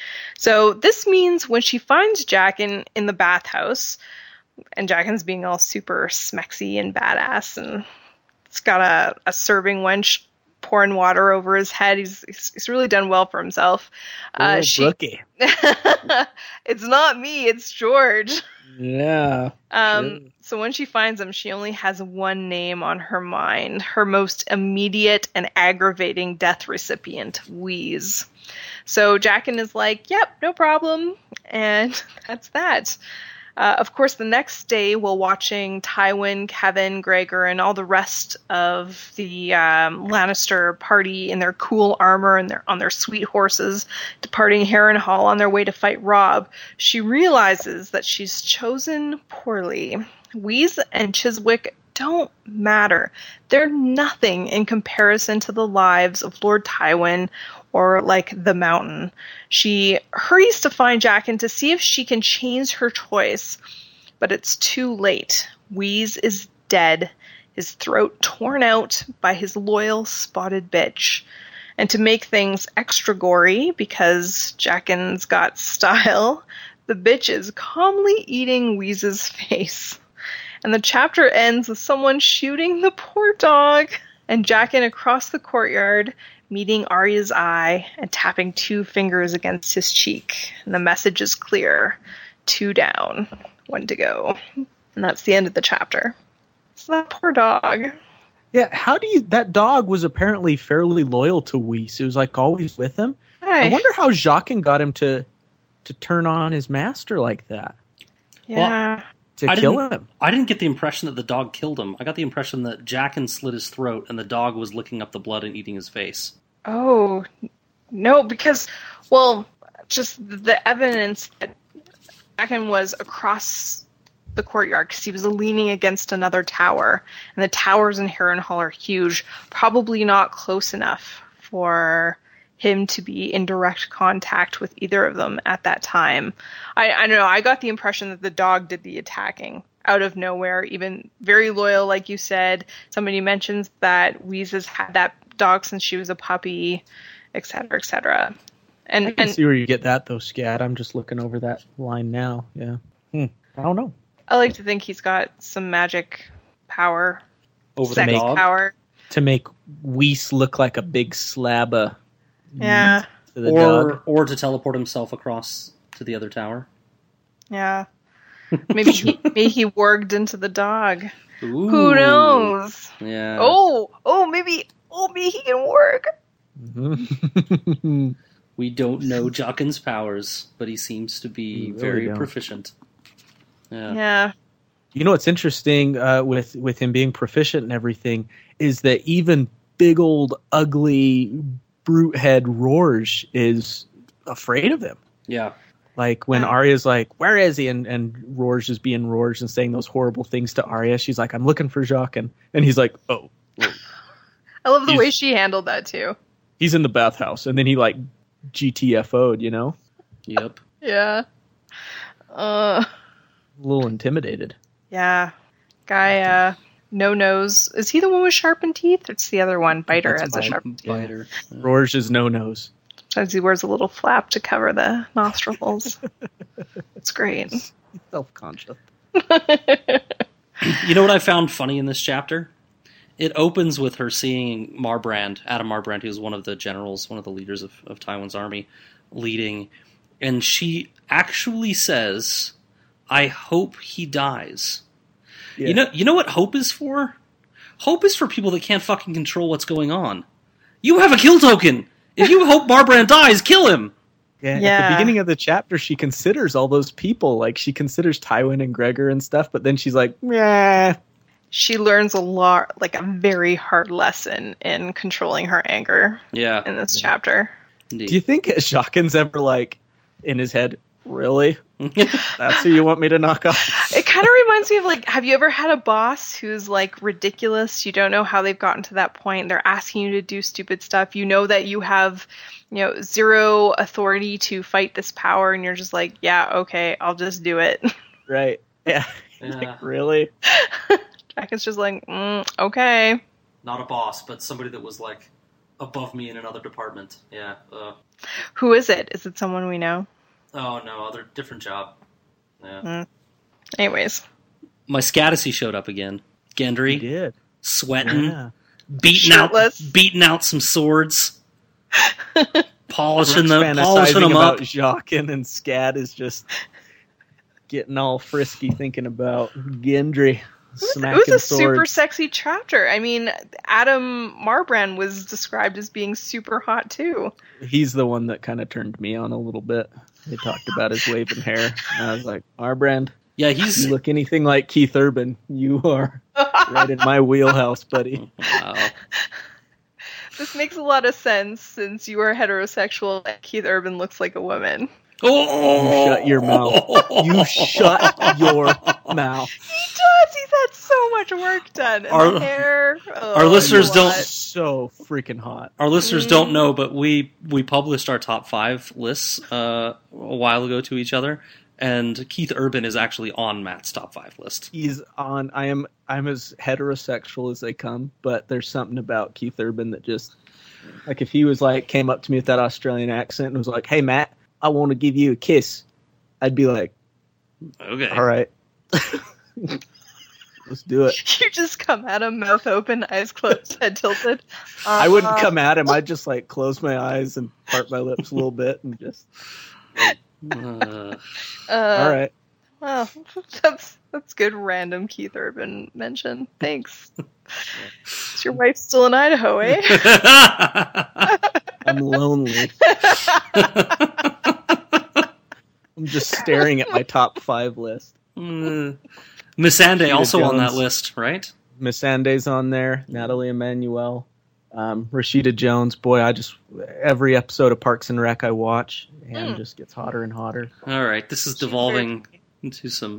So this means when she finds Jaqen in the bathhouse, and Jaqen's being all super smexy and badass, and it's got a, a serving wench pouring water over his head. He's he's, he's really done well for himself. Uh, oh, she, Brookie. It's not me, it's George. Yeah. Um, sure. So when she finds him, she only has one name on her mind, her most immediate and aggravating death recipient, Wheeze. So Jaqen is like, yep, no problem, and that's that. Uh, of course, the next day, while watching Tywin, Kevan, Gregor, and all the rest of the um, Lannister party in their cool armor and their, on their sweet horses, departing Harrenhal on their way to fight Robb, she realizes that she's chosen poorly. Wheeze and Chiswick don't matter. They're nothing in comparison to the lives of Lord Tywin or, like, the Mountain. She hurries to find Jaqen to see if she can change her choice, but it's too late. Wheeze is dead, his throat torn out by his loyal spotted bitch. And to make things extra gory, because Jaqen's got style, the bitch is calmly eating Wheeze's face. And the chapter ends with someone shooting the poor dog, and Jaqen across the courtyard meeting Arya's eye and tapping two fingers against his cheek. And the message is clear. Two down, one to go. And that's the end of the chapter. So that poor dog. Yeah, how do you... That dog was apparently fairly loyal to Whis. It was, like, always with him. Hey. I wonder how Jaqen got him to to turn on his master like that. Yeah. To I kill didn't- him. I didn't get the impression that the dog killed him. I got the impression that Jaqen slit his throat and the dog was licking up the blood and eating his face. Oh, no, because, well, just the evidence that Jaqen was across the courtyard because he was leaning against another tower, and the towers in Harrenhal are huge, probably not close enough for him to be in direct contact with either of them at that time. I, I don't know, I got the impression that the dog did the attacking out of nowhere, even very loyal, like you said. Somebody mentions that Whis has had that dog since she was a puppy, et cetera, et cetera. And, I can and see where you get that, though, Scat. I'm just looking over that line now. Yeah. Hmm. I don't know. I like to think he's got some magic power, Over sex the dog? power. To make Whis look like a big slab of Yeah, meat to the Or, dog. or to teleport himself across to the other tower. yeah. Maybe he, maybe he warged into the dog. Ooh. Who knows? Yeah. Oh, oh, maybe, oh, maybe he can work. Mhm. We don't know Jaqen's powers, but he seems to be We really very don't. proficient. Yeah. Yeah. You know what's interesting uh, with with him being proficient and everything is that even big old ugly brute head Rorge is afraid of him. Yeah. Like when Yeah. Arya's like, "Where is he?" and and Rorge is being Rorge and saying those horrible things to Arya. She's like, "I'm looking for Jaqen," and he's like, "Oh, I love the He's- way she handled that too. he's in the bathhouse," and then he like G T F O'd, you know, Yep. Yeah. Uh. a little intimidated. Yeah. Guy. Uh. No nose. Is he the one with sharpened teeth? It's the other one. Biter That's has a Biter. sharp. Biter. Yeah. Rorge is no nose. Sometimes he wears a little flap to cover the nostrils. It's great. Self conscious. You know what I found funny in this chapter? It opens with her seeing Marbrand, Adam Marbrand, who's one of the generals, one of the leaders of, of Tywin's army, leading, and she actually says, "I hope he dies." Yeah. You know, you know what hope is for? Hope is for people that can't fucking control what's going on. You have a kill token. If you hope Marbrand dies, kill him. Yeah, at Yeah. the beginning of the chapter, she considers all those people. Like, she considers Tywin and Gregor and stuff, but then she's like, yeah. She learns a lot, like a very hard lesson in controlling her anger Yeah, in this chapter. indeed. Do you think Jaqen's ever, like, in his head, really? That's who you want me to knock off? It kind of reminds me of, like, have you ever had a boss who's, like, ridiculous? You don't know how they've gotten to that point. They're asking you to do stupid stuff. You know that you have, you know, zero authority to fight this power, and you're just like, yeah, okay, I'll just do it. Right. Yeah. Yeah. Like, really? Jaqen's just like, mm, okay. Not a boss, but somebody that was like above me in another department. Yeah. Uh, Who is it? Is it someone we know? oh no, other different job. Yeah. Anyways. My Scaddacy showed up again. He Gendry, did. sweating, Yeah. beating out, Shirtless. beating out some swords, polishing Brooks them, polishing fantasizing them about up. Jaqen, and Scad is just getting all frisky thinking about Gendry smacking It was a swords. super sexy chapter. I mean, Adam Marbrand was described as being super hot too. He's the one that kind of turned me on a little bit. They talked about his waving hair. And I was like, Marbrand, Yeah, you he's. look anything like Keith Urban. You are right in my wheelhouse, buddy. Wow. This makes a lot of sense since you are heterosexual and Keith Urban looks like a woman. Oh, You shut your mouth. You shut your mouth. He does! He's had so much work done. And Our- the hair. Oh, our listeners a don't- lot. So freaking hot. Our listeners don't know, but we we published our top five lists uh, a while ago to each other, and Keith Urban is actually on Matt's top five list. He's on. I am. I'm as heterosexual as they come, but there's something about Keith Urban that just Like if he was like came up to me with that Australian accent and was like, "Hey Matt, I want to give you a kiss," I'd be like, Okay. "All right, let's do it." You just come at him, mouth open, eyes closed, head tilted. Uh, I wouldn't come at him. I'd just like close my eyes and part my lips a little bit and just. Uh, Uh, All right. Well, that's that's good. Random Keith Urban mention. Thanks. Is your wife still in Idaho, eh? I'm lonely. I'm just staring at my top five list. mm. Miss Ande also on that Jones. list, right? Miss Ande's on there. Natalie Emmanuel. Um, Rashida Jones. Boy, I just every episode of Parks and Rec I watch, and Mm. just gets hotter and hotter. All right, this is devolving into some.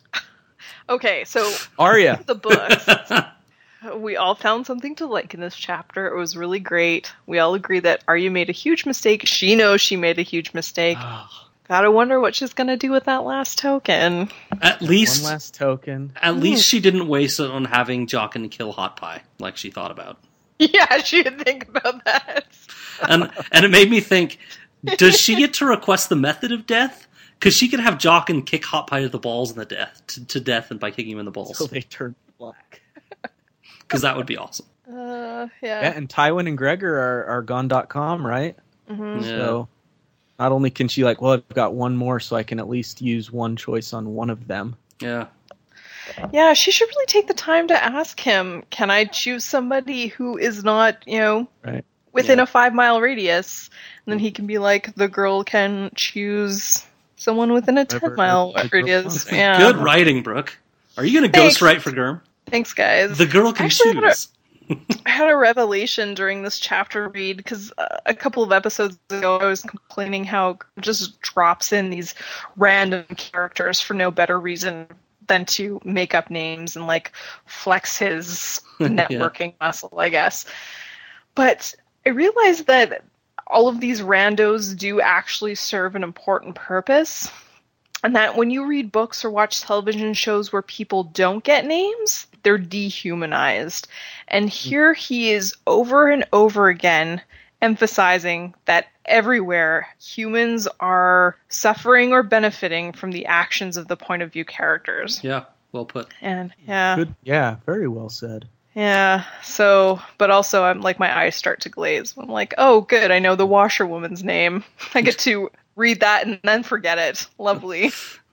Okay, so Arya. the books. We all found something to like in this chapter. It was really great. We all agree that Arya made a huge mistake. She knows she made a huge mistake. Gotta wonder what she's gonna do with that last token. At least, One last token. at least she didn't waste it on having Jaqen kill Hot Pie like she thought about. Yeah, she didn't think about that. And and it made me think: does she get to request the method of death? Because she could have Jaqen kick Hot Pie to the balls in the death to, to death, and by kicking him in the balls. So they turn black. Because that would be awesome. Uh, Yeah, yeah. and Tywin and Gregor are, are gone dot com, right? Mhm. Yeah. So not only can she like, well, I've got one more, so I can at least use one choice on one of them. Yeah. Yeah, she should really take the time to ask him, can I choose somebody who is not, you know, Right. within Yeah. a five mile radius? And then he can be like, the girl can choose someone within a ten Whatever mile the girl radius. wants. Yeah. Good writing, Brooke. Are you going to Thanks. ghostwrite for Gurm? Thanks, guys. The girl can Actually, I had a- choose. I had a revelation during this chapter read because uh, a couple of episodes ago I was complaining how it just drops in these random characters for no better reason than to make up names and like flex his networking muscle, I guess. But I realized that all of these randos do actually serve an important purpose. And that when you read books or watch television shows where people don't get names, they're dehumanized. And here he is over and over again emphasizing that everywhere humans are suffering or benefiting from the actions of the point of view characters. Yeah, well put. And yeah, Good. Yeah, very well said. yeah. So, but also I'm like, my eyes start to glaze. I'm like, oh, good. I know the washerwoman's name. I get to read that and then forget it. Lovely.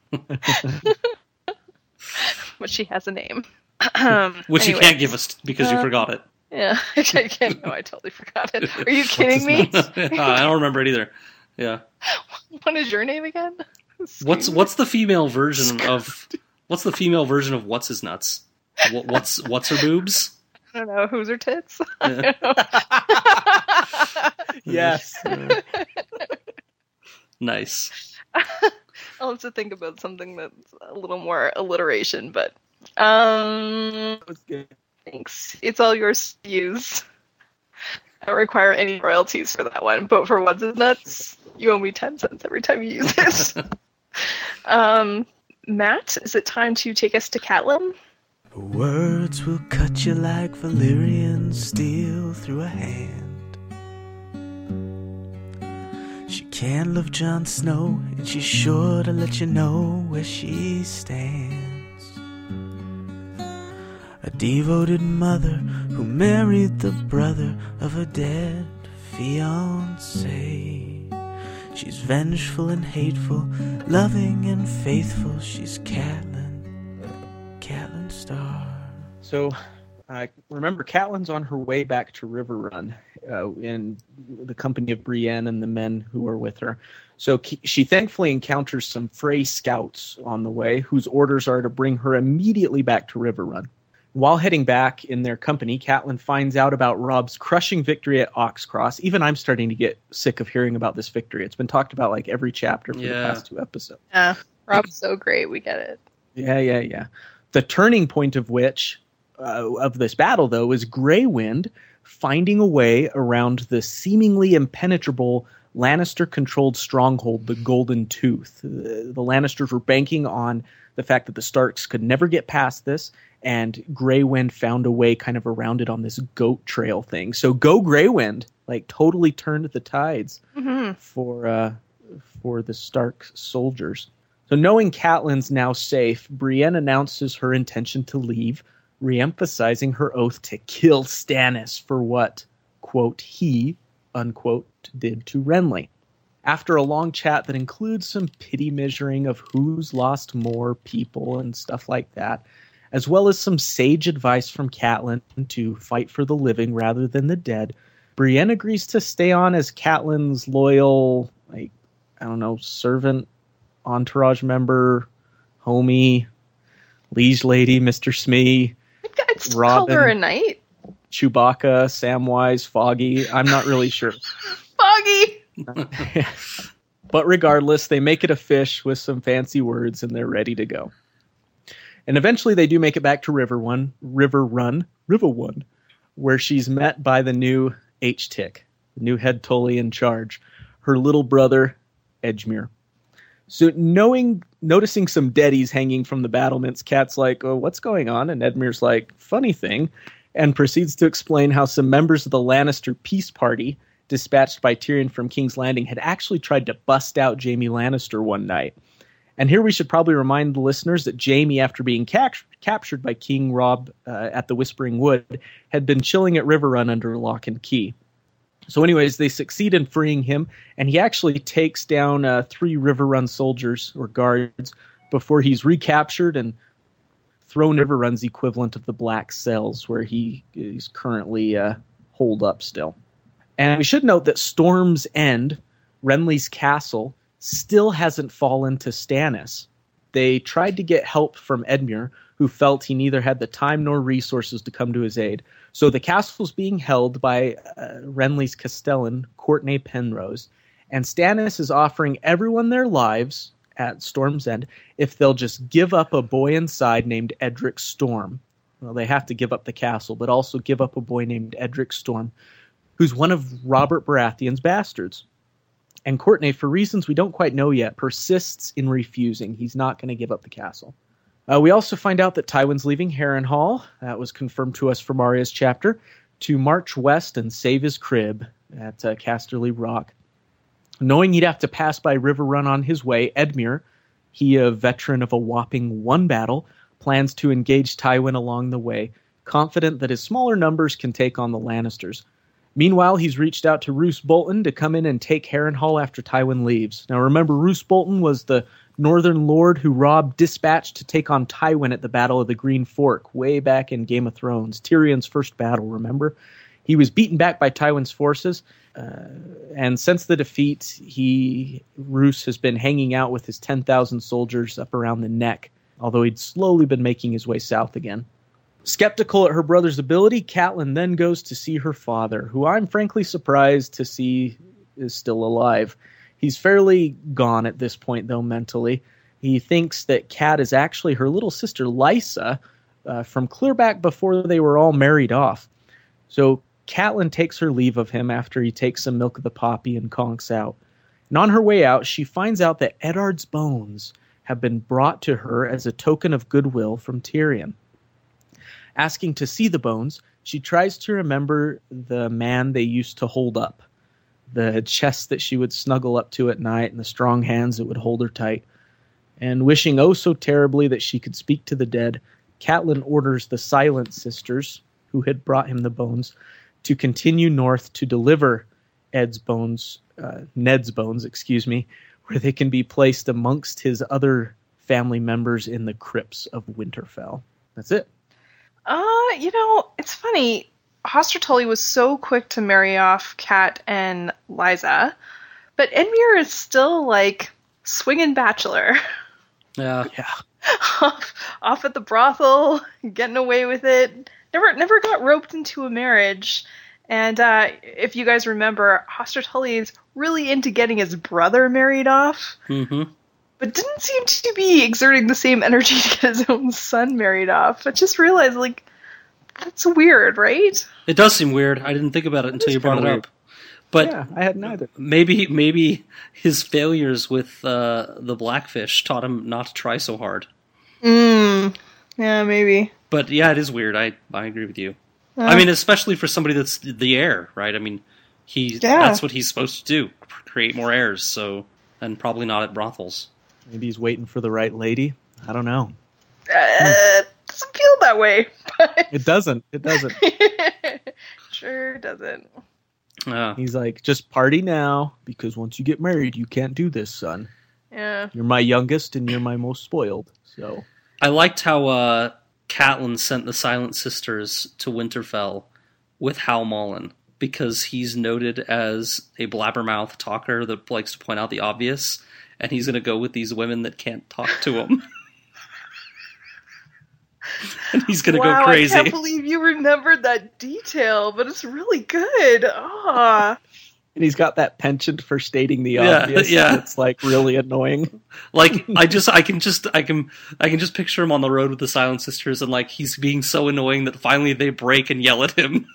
But she has a name. Um, Which you anyways. can't give us because you Uh, forgot it. Yeah, I can't. No, I totally forgot it. Are you kidding me? I don't remember it either. Yeah. What is your name again? What's what's the female version of what's the female version of what's his nuts? What, what's what's her boobs? I don't know. Who's her tits? Yeah. Yes. Nice. I'll have to think about something that's a little more alliteration, but um, That was good. thanks. It's all yours to use. I don't require any royalties for that one, but for What's His Nuts, you owe me ten cents every time you use it. um, Matt, is it time to take us to Catelyn? Words will cut you like Valyrian steel through a hand. She can't love Jon Snow, and she's sure to let you know where she stands. A devoted mother who married the brother of a dead fiancé. She's vengeful and hateful, loving and faithful. She's Catelyn, Catelyn Starr. So, uh, remember, Catelyn's on her way back to Riverrun uh, in the company of Brienne and the men who are with her. So K- she thankfully encounters some Frey scouts on the way, whose orders are to bring her immediately back to Riverrun. While heading back in their company, Catelyn finds out about Robb's crushing victory at Oxcross. Even I'm starting to get sick of hearing about this victory. It's been talked about like every chapter for Yeah. the past two episodes. Yeah, Rob's so great. We get it. Yeah, yeah, yeah. The turning point of which, uh, of this battle, though, is Grey Wind finding a way around the seemingly impenetrable Lannister-controlled stronghold, the Golden Tooth. The, the Lannisters were banking on the fact that the Starks could never get past this, and Grey Wind found a way kind of around it on this goat trail thing. So go Grey Wind, like totally turned the tides Mm-hmm. for uh, for the Stark soldiers. So knowing Catelyn's now safe, Brienne announces her intention to leave, re-emphasizing her oath to kill Stannis for what, quote, he, unquote, did to Renly. After a long chat that includes some pity measuring of who's lost more people and stuff like that, as well as some sage advice from Catelyn to fight for the living rather than the dead, Brienne agrees to stay on as Catelyn's loyal, like, I don't know, servant, entourage member, homie, liege lady, Mister Smee, I'd still Robin. call her a knight. Chewbacca, Samwise, Foggy. I'm not really sure. Foggy! But regardless, they make it a fish with some fancy words, and they're ready to go. And eventually they do make it back to River One, River Run, River One, where she's met by the new H-Tick, the new head Tully in charge, her little brother, Edgemere. So knowing, noticing some deadies hanging from the battlements, Kat's like, oh, what's going on? And Edmere's like, funny thing, and proceeds to explain how some members of the Lannister Peace Party, dispatched by Tyrion from King's Landing, had actually tried to bust out Jaime Lannister one night. And here we should probably remind the listeners that Jaime, after being cap- captured by King Robb uh, at the Whispering Wood, had been chilling at Riverrun under lock and key. So anyways, they succeed in freeing him, and he actually takes down uh, three Riverrun soldiers or guards before he's recaptured and thrown Riverrun's equivalent of the Black Cells, where he is currently uh, holed up still. And we should note that Storm's End, Renly's castle, still hasn't fallen to Stannis. They tried to get help from Edmure, who felt he neither had the time nor resources to come to his aid. So the castle's being held by uh, Renly's Castellan, Courtnay Penrose, and Stannis is offering everyone their lives at Storm's End if they'll just give up a boy inside named Edric Storm. Well, they have to give up the castle, but also give up a boy named Edric Storm, who's one of Robert Baratheon's bastards. And Courtnay, for reasons we don't quite know yet, persists in refusing. He's not going to give up the castle. Uh, we also find out that Tywin's leaving Harrenhal, that was confirmed to us from Arya's chapter, to march west and save his crib at uh, Casterly Rock. Knowing he'd have to pass by Riverrun on his way, Edmure, he a veteran of a whopping one battle, plans to engage Tywin along the way, confident that his smaller numbers can take on the Lannisters. Meanwhile, he's reached out to Roose Bolton to come in and take Harrenhal after Tywin leaves. Now remember, Roose Bolton was the Northern Lord who Robb dispatched to take on Tywin at the Battle of the Green Fork, way back in Game of Thrones, Tyrion's first battle, remember? He was beaten back by Tywin's forces, uh, and since the defeat, he Roose has been hanging out with his ten thousand soldiers up around the neck, although he'd slowly been making his way south again. Skeptical at her brother's ability, Catelyn then goes to see her father, who I'm frankly surprised to see is still alive. He's fairly gone at this point, though, mentally. He thinks that Cat is actually her little sister, Lysa, uh, from clear back before they were all married off. So Catelyn takes her leave of him after he takes some milk of the poppy and conks out. And on her way out, she finds out that Eddard's bones have been brought to her as a token of goodwill from Tyrion. Asking to see the bones, she tries to remember the man they used to hold up, the chest that she would snuggle up to at night and the strong hands that would hold her tight. And wishing oh so terribly that she could speak to the dead, Catelyn orders the Silent Sisters, who had brought him the bones, to continue north to deliver Ed's bones, uh, Ned's bones, excuse me, where they can be placed amongst his other family members in the crypts of Winterfell. That's it. Uh, you know, it's funny. Hoster Tully was so quick to marry off Cat and Lysa, but Edmure is still, like, swinging bachelor. Yeah. Yeah. off, off at the brothel, getting away with it. Never never got roped into a marriage. And uh, if you guys remember, Hoster Tully is really into getting his brother married off, Mm-hmm. but didn't seem to be exerting the same energy to get his own son married off. I just realized, like, that's weird, right? It does seem weird. I didn't think about it until is you brought it kinda up. But yeah, I had neither. maybe maybe his failures with uh, the Blackfish taught him not to try so hard. Mm, yeah, maybe. But yeah, it is weird. I I agree with you. Uh, I mean, especially for somebody that's the heir, right? I mean, he Yeah. that's what he's supposed to do, create more heirs. So, and probably not at brothels. Maybe he's waiting for the right lady. I don't know. uh, doesn't feel that way. But It doesn't. It doesn't. sure doesn't. Uh, He's like, just party now, because once you get married, you can't do this, son. Yeah. You're my youngest, and you're my most spoiled. So I liked how uh, Catelyn sent the Silent Sisters to Winterfell with Hal Mullen, because he's noted as a blabbermouth talker that likes to point out the obvious, and he's going to go with these women that can't talk to him. And he's going to wow, go crazy. I can't believe you remembered that detail, but it's really good. Ah. and he's got that penchant for stating the Yeah, obvious. yeah. It's like really annoying. Like I just, I can just, I can, I can just picture him on the road with the Silent Sisters, and like he's being so annoying that finally they break and yell at him.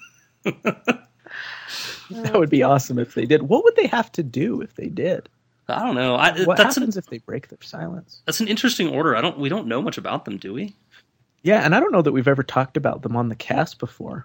That would be awesome if they did. What would they have to do if they did? I don't know. I, What that's happens an, if they break their silence? that's an interesting order. I don't, we don't know much about them, do we? Yeah, and I don't know that we've ever talked about them on the cast before.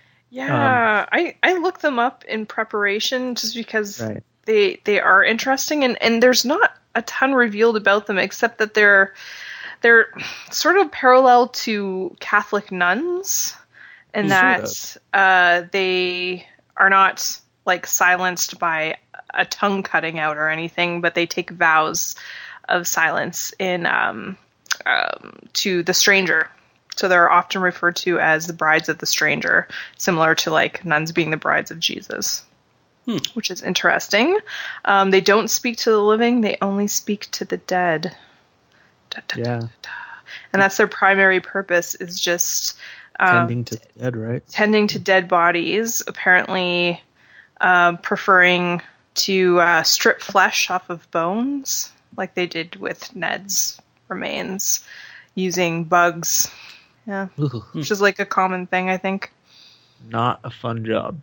Yeah, I, I looked them up in preparation just because Right. they they are interesting, and, and there's not a ton revealed about them except that they're they're sort of parallel to Catholic nuns, and Sort that uh, they are not like silenced by a tongue cutting out or anything, but they take vows of silence in um, um, to the stranger. So they're often referred to as the brides of the stranger, similar to like nuns being the brides of Jesus, Hmm. which is interesting. Um, they don't speak to the living; they only speak to the dead. Da, da, da, Yeah, da. And that's their primary purpose, is just um, tending to the dead, right? tending to dead bodies, apparently um, preferring to uh, strip flesh off of bones, like they did with Ned's remains, using bugs. Yeah, which is like a common thing, I think. Not a fun job.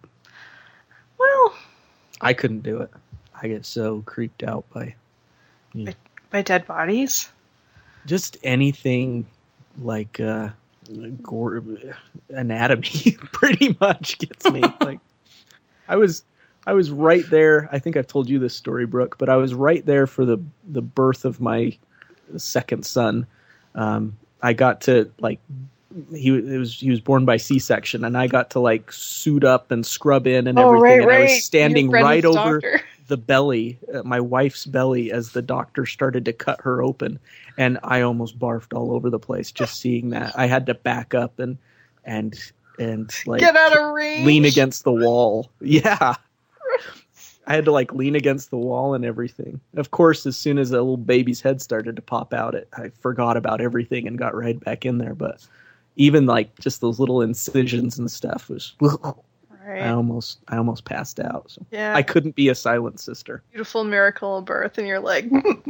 Well, I couldn't do it. I get so creeped out by by dead bodies. just anything like uh, gore anatomy. Pretty much gets me. Like I was, I was right there. I think I've told you this story, Brooke, but I was right there for the the birth of my second son. Um, I got to like. He it was he was born by C-section, and I got to like suit up and scrub in and Oh, everything. right, and I right. was standing Your friend right was over doctor. the belly, uh, my wife's belly, as the doctor started to cut her open, and I almost barfed all over the place just seeing that. I had to back up and and and like Get out of range. lean against the wall. Yeah. I had to like lean against the wall and everything. Of course, as soon as a little baby's head started to pop out, it I forgot about everything and got right back in there. But even like just those little incisions and stuff was, Right. I almost I almost passed out. So Yeah. I couldn't be a silent sister. Beautiful miracle of birth, and you're like,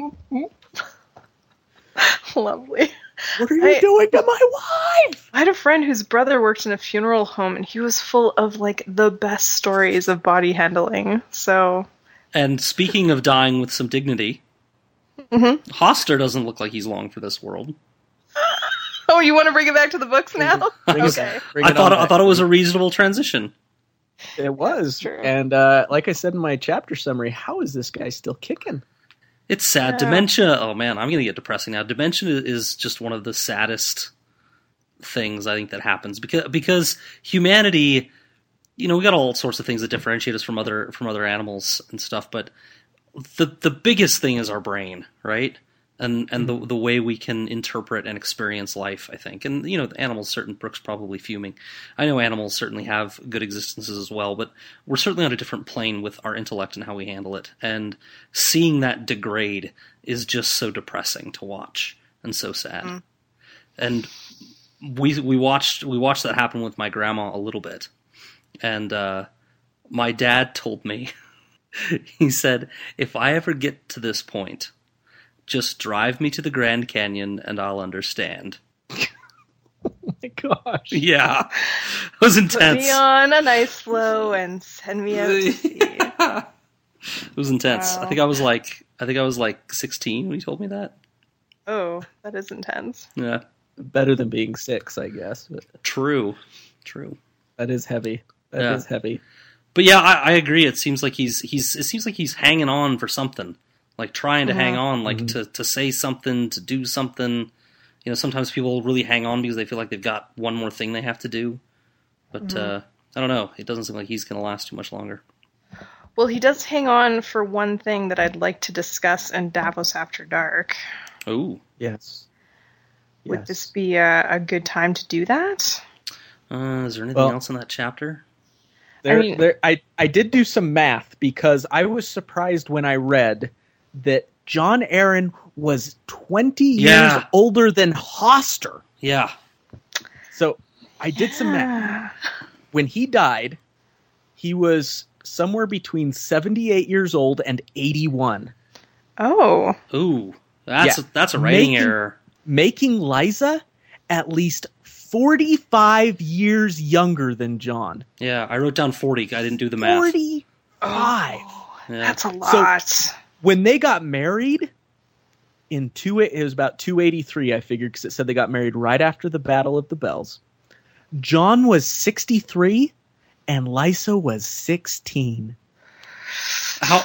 lovely. What are you I- doing to my wife? I had a friend whose brother worked in a funeral home, and he was full of like the best stories of body handling. So, And speaking of dying with some dignity, Mhm. Hoster doesn't look like he's long for this world. oh, you want to bring it back to the books now? Bring it- Okay. bring I it thought on I back. thought it was a reasonable transition. It was. True. And uh, like I said in my chapter summary, how is this guy still kicking? It's sad. Yeah. Dementia. Oh man, I'm gonna get depressing now. Dementia is just one of the saddest things I think that happens because because humanity, you know, we got all sorts of things that differentiate us from other from other animals and stuff, but the the biggest thing is our brain, right? And and the the way we can interpret and experience life, I think. And you know, the animals, certain Brooks probably fuming. I know animals certainly have good existences as well, but we're certainly on a different plane with our intellect and how we handle it. And seeing that degrade is just so depressing to watch and so sad. Mm. And we we watched we watched that happen with my grandma a little bit. And uh, my dad told me, he said, if I ever get to this point, just drive me to the Grand Canyon and I'll understand. Oh my gosh. Yeah. It was Put intense. me on a nice flow and send me out to sea. It was intense. Wow. I think I was like, I think I was like sixteen when he told me that. Oh, that is intense. Yeah, Better than being six, I guess. But true, true. that is heavy. That Yeah. is heavy. But yeah, I, I agree. It seems like he's he's. It seems like he's hanging on for something, like trying to Mhm. hang on, like Mhm. to to say something, to do something. You know, sometimes people really hang on because they feel like they've got one more thing they have to do. But Mhm. uh, I don't know. It doesn't seem like he's going to last too much longer. Well, he does hang on for one thing that I'd like to discuss in Davos After Dark. Oh, Yes. Would Yes. this be a, a good time to do that? uh, is there anything Well- else in that chapter? There, I mean- there, I, I did do some math because I was surprised when I read that John Aaron was twenty Yeah. years older than Hoster. Yeah, So I did some math. When he died, he was somewhere between seventy-eight years old and eighty-one, Oh, ooh, that's Yeah. a, that's a writing Making- error. making Liza at least forty-five years younger than John. Yeah, I wrote down forty. I didn't do the math. forty-five. Yeah. that's a lot. When they got married in two, it was about two eighty-three, I figured, because it said they got married right after the Battle of the Bells. John was sixty-three and Lysa was sixteen. How,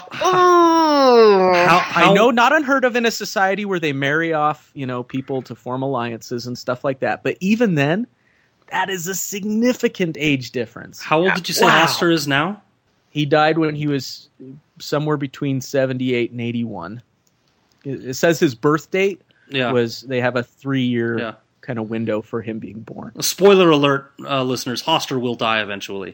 Oh, how, how I know, not unheard of in a society where they marry off, you know, people to form alliances and stuff like that. But even then, that is a significant age difference. How old did you say Wow. Hoster is now? He died when he was somewhere between seventy-eight and eighty-one. It it says his birth date Yeah. was, they have a three-year Yeah. kind of window for him being born. Spoiler alert, uh, listeners: Hoster will die eventually.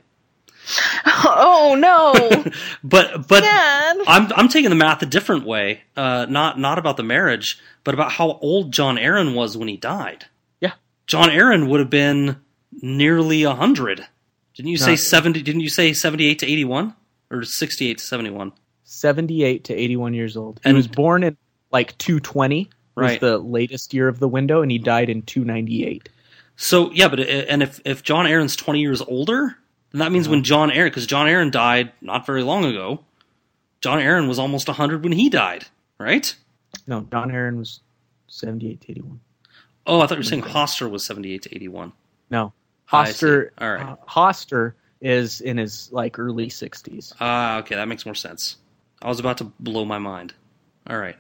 oh no, But but Dad. I'm I'm taking the math a different way. Uh, not not about the marriage, but about how old John Aaron was when he died. Yeah. John Aaron would have been nearly a hundred. Didn't you say No. seventy? Didn't you say seventy-eight to eighty-one or sixty-eight to seventy-one? seventy-eight to eighty-one years old. He And- was born in like two twenty. Was Right. the latest year of the window, and he died in two ninety-eight. So yeah, but it, and if if John Aaron's twenty years older, then that means when John Aaron, because John Aaron died not very long ago, John Aaron was almost a hundred when he died, right? No, John Aaron was seventy-eight to eighty-one. Oh, I thought you were saying Hoster was seventy-eight to eighty-one. No, I see. Hoster. All right. uh, Hoster is in his like early sixties. Ah, okay, that makes more sense. I was about to blow my mind. All right.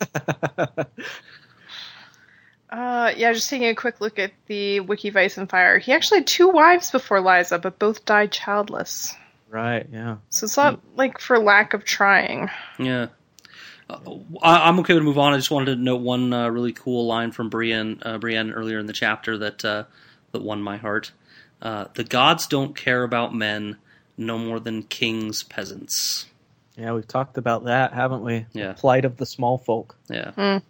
Uh, yeah, just taking a quick look at the Wiki Vice and Fire. He actually had two wives before Liza, but both died childless. Right. Yeah. So it's not like for lack of trying. Yeah. Uh, I, I'm okay to move on. I just wanted to note one uh, really cool line from Brienne, uh, Brienne earlier in the chapter that uh, that won my heart. Uh, the gods don't care about men no more than kings' peasants. Yeah, we've talked about that, haven't we? Yeah. The plight of the small folk. Yeah. Mm.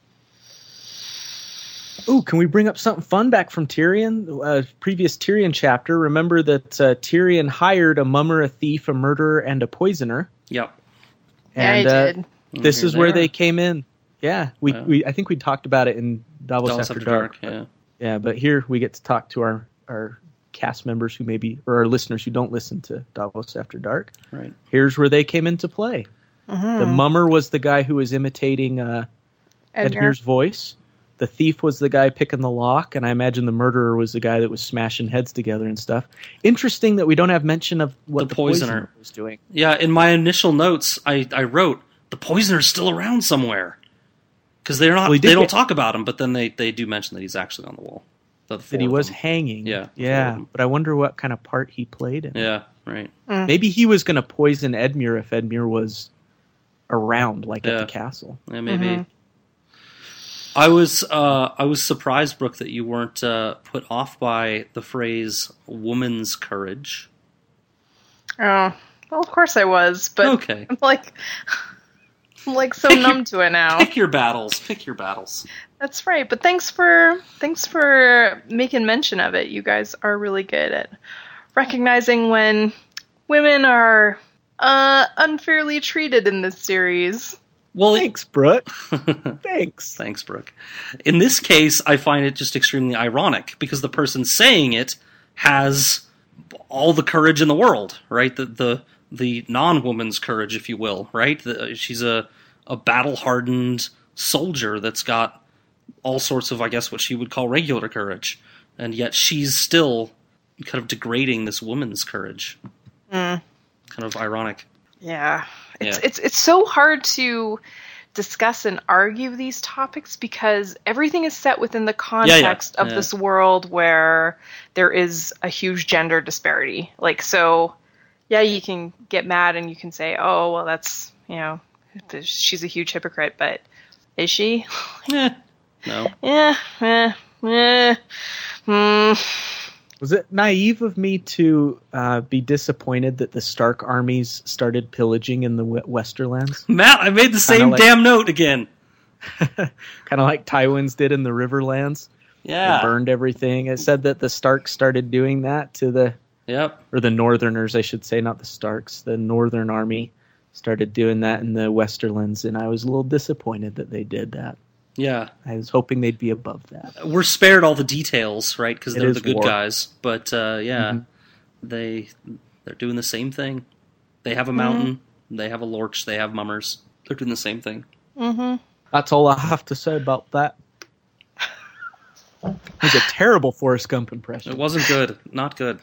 Ooh, can we bring up something fun back from Tyrion? Uh, previous Tyrion chapter. Remember that uh, Tyrion hired a mummer, a thief, a murderer, and a poisoner. Yep. Yeah, And I uh, did. this Here is where are. they came in. Yeah, we, Yeah. we I think we talked about it in Davos, Dallas After, After Dark. Dark. Yeah. Yeah, but here we get to talk to our, our cast members who maybe, or our listeners who don't listen to Davos After Dark. Right. Here's where they came into play. Mhm. The mummer was the guy who was imitating uh, Edmure. Edmure's voice. The thief was the guy picking the lock, and I imagine the murderer was the guy that was smashing heads together and stuff. Interesting that we don't have mention of what The the, poisoner. poisoner was doing. Yeah. In my initial notes, I, I wrote the poisoner's still around somewhere because they're not. Well, he did they don't get- talk about him, but then they, they do mention that he's actually on the wall. The That four he of was them. hanging. Yeah, four of yeah. them. But I wonder what kind of part he played in. Yeah. Right. Maybe he was going to poison Edmure if Edmure was around, like Yeah. at the castle. Yeah, maybe. Mhm. I was uh, I was surprised, Brooke, that you weren't uh, put off by the phrase "woman's courage." Oh, well, of course I was, but Okay, I'm like, I'm like so Pick your- numb to it now. pick your battles. Pick your battles. That's right. But thanks for thanks for making mention of it. You guys are really good at recognizing when women are uh, unfairly treated in this series. Well, Thanks, Brooke. Thanks. thanks, Brooke. In this case, I find it just extremely ironic because the person saying it has all the courage in the world, right? The the the non-woman's courage, if you will, right? The, she's a, a battle-hardened soldier that's got all sorts of, I guess, what she would call regular courage. And yet she's still kind of degrading this woman's courage. Mm. Kind of ironic. Yeah. It's, Yeah. it's, it's so hard to discuss and argue these topics because everything is set within the context yeah. of Yeah. this world where there is a huge gender disparity. Like, so, yeah, you can get mad and you can say, oh, well, that's, you know, she's a huge hypocrite, but is she? Eh, no. Yeah, eh, eh, hmm. Was it naive of me to uh, be disappointed that the Stark armies started pillaging in the we- Westerlands? Matt, I made the same like- damn note again. Kind of like Tywin's did in the Riverlands. Yeah. They burned everything. It said that the Starks started doing that to the, Yep. or the Northerners, I should say, not the Starks. The Northern Army started doing that in the Westerlands, and I was a little disappointed that they did that. Yeah. I was hoping they'd be above that. We're spared all the details, right? Because It they're is the good war. guys. But uh, yeah, Mhm. they they're doing the same thing. They have a mountain. They have a lorch. They have mummers. They're doing the same thing. Mm-hmm. That's all I have to say about that. It was a terrible Forrest Gump impression. It wasn't good. Not good.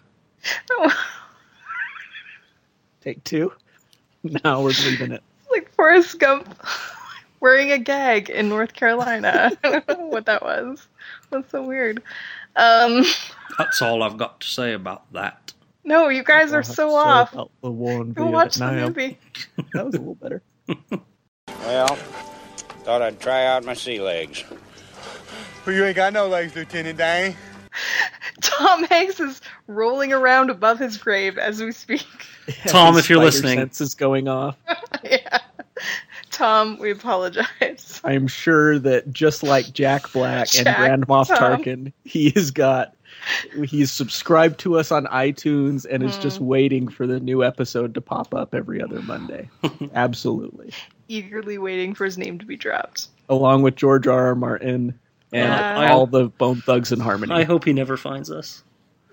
Take two. No, we're leaving it. Like Forrest Gump wearing a gag in North Carolina. I don't know what that was. That's so weird. Um, That's all I've got to say about that. no, you guys are so off. About the war in Go watch the Vietnam. movie. That was a little better. Well, thought I'd try out my sea legs. Well, you ain't got no legs, Lieutenant Dan. Tom Hanks is rolling around above his grave as we speak. Tom, His if you're spider listening. sense is going off. Yeah. Tom, we apologize. I'm sure that just like Jack Black Jack, and Grand Moff Tom. Tarkin, he has got he's subscribed to us on iTunes and is Mm. just waiting for the new episode to pop up every other Monday. Absolutely. Eagerly waiting for his name to be dropped. Along with George R. R. Martin and Yeah. all the Bone Thugs and Harmony. I hope he never finds us.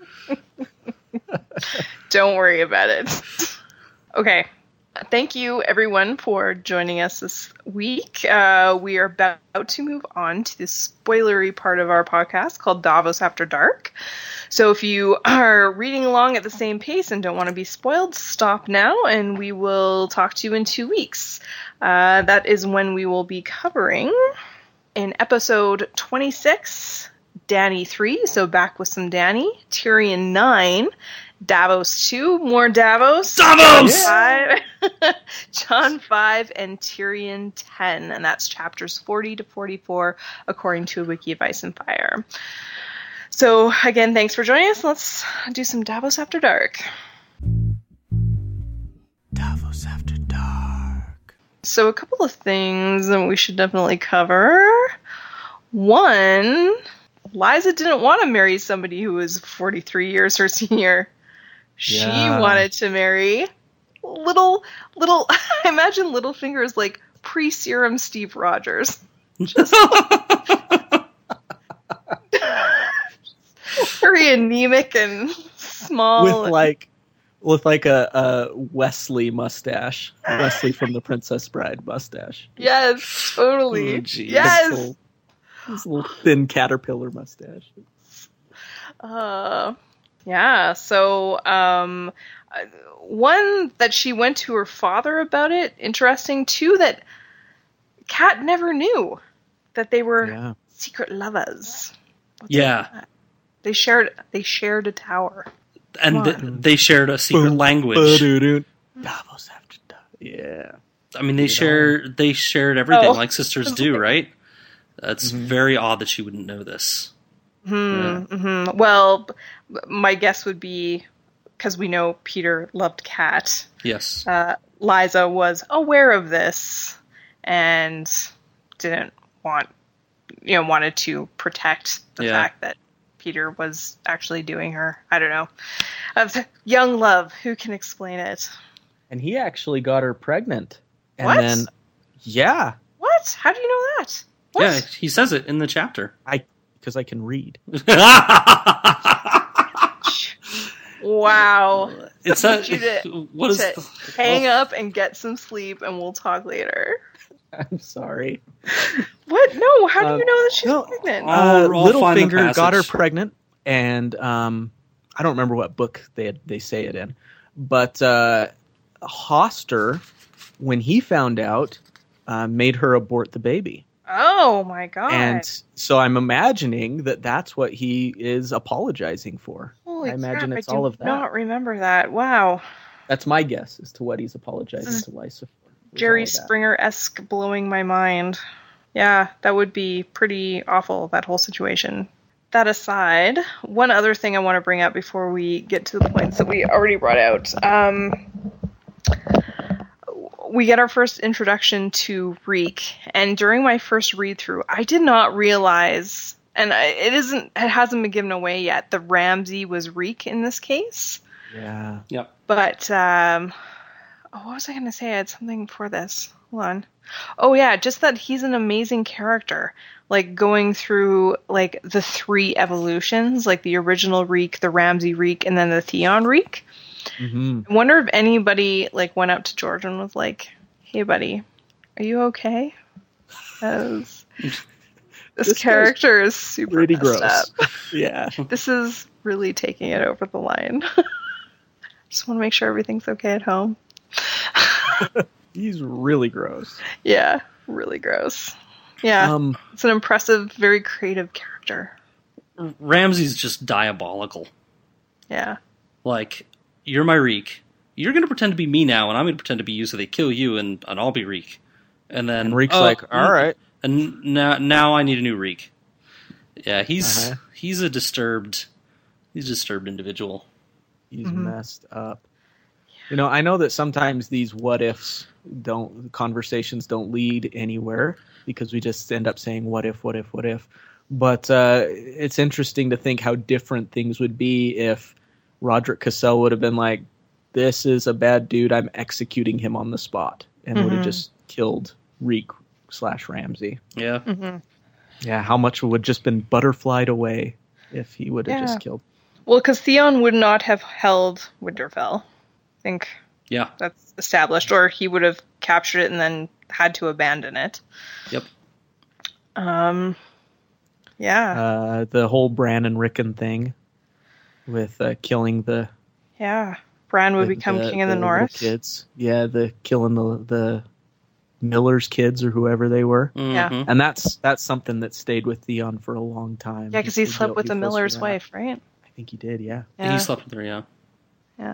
Don't worry about it. Okay. Thank you, everyone, for joining us this week. Uh, we are about to move on to the spoilery part of our podcast called Davos After Dark. So if you are reading along at the same pace and don't want to be spoiled, stop now, and we will talk to you in two weeks. Uh, that is when we will be covering in episode twenty-six, Dany three, so back with some Dany, Tyrion nine, Davos two, more Davos. Davos! Five, John five, and Tyrion ten, and that's chapters forty to forty-four, according to a wiki of Ice and Fire. So, again, thanks for joining us. Let's do some Davos After Dark. Davos After Dark. So, a couple of things that we should definitely cover. One, Liza didn't want to marry somebody who was forty-three years her senior. She Yeah. wanted to marry little, little, I imagine Littlefinger is like pre-serum Steve Rogers. Just very anemic and small. with and- like with like a, a Wesley mustache. Wesley from the Princess Bride mustache. Yes, totally. Oh, geez. Yes. His little, his little thin caterpillar mustache. Uh, yeah. So, um, uh, one that she went to her father about it. Interesting. Two that Kat never knew that they were Yeah. secret lovers. What's Yeah. that? They shared. They shared a tower. And Come th- on. they shared a secret Boom, language. ba-doo-doo. Davos After Dark. Yeah. I mean, they share they shared everything Oh. like sisters do, right? That's very odd that she wouldn't know this. Hmm. hmm Well, b- my guess would be because we know Peter loved Kat. Yes. Uh, Liza was aware of this and didn't want, you know, wanted to protect the Yeah. fact that Peter was actually doing her. I don't know. Of young love, who can explain it? And he actually got her pregnant. And What? then yeah, What? How do you know that? What? Yeah, he says it in the chapter. I because I can read. Wow. It's I a, need you to, what is to the, hang up and get some sleep, and we'll talk later. I'm sorry. What? No. How do Um, you know that she's no. pregnant? I'll- Uh, I'll find the Littlefinger got her passage. pregnant, and um, I don't remember what book they had, they say it in, but uh, Hoster, when he found out, uh, made her abort the baby. Oh my god. And so I'm imagining that that's what he is apologizing for. Holy I imagine crap, it's I do all of that. not remember that. Wow. That's my guess as to what he's apologizing This is to Lysa for. was Jerry all of that. Springer-esque, blowing my mind. Yeah, that would be pretty awful, that whole situation. That aside, one other thing I want to bring up before we get to the points that we already brought out. Um, we get our first introduction to Reek, and during my first read-through, I did not realize, and I- it isn't, it hasn't been given away yet, the Ramsay was Reek in this case. Yeah. Yep. But, um, oh, what was I going to say? I had something for this. Hold on. Oh, yeah, just that he's an amazing character. Like, going through, like, the three evolutions, like the original Reek, the Ramsay Reek, and then the Theon Reek. Mm-hmm. I wonder if anybody, like, went up to George and was like, hey, buddy, are you okay? Because this, This character is super Pretty messed gross. up. Yeah. This is really taking it over the line. Just want to make sure everything's okay at home. He's really gross. Yeah, really gross. Yeah, Um, it's an impressive, very creative character. Ramsay's just diabolical. Yeah. Like, you're my Reek. You're going to pretend to be me now, and I'm going to pretend to be you, so they kill you, and, and I'll be Reek. And then and Reek's oh, like, all right. And now, now I need a new Reek. Yeah, he's Uh-huh. he's a disturbed, he's a disturbed individual. He's Mhm. messed up. You know, I know that sometimes these what ifs don't conversations don't lead anywhere because we just end up saying what if, what if, what if. But uh, it's interesting to think how different things would be if Roderick Cassell would have been like, "This is a bad dude. I'm executing him on the spot," and would have Mhm. just killed Reek slash Ramsay. Yeah, hmm Yeah, how much would just been butterflied away if he would have Yeah. just killed. Well, because Theon would not have held Winterfell. I think yeah, that's established, or he would have captured it and then had to abandon it. yep. Um, yeah, Uh, the whole Bran and Rickon thing with uh, killing the yeah. Bran would the- become the- king of the, little north. kids. Yeah, the killing the the Miller's kids or whoever they were. Yeah. Mhm. And that's that's something that stayed with Theon for a long time. Yeah, because he He slept built- with he the falls for Miller's that. wife, right? I think he did, yeah. Yeah. He slept with her. Yeah. Yeah.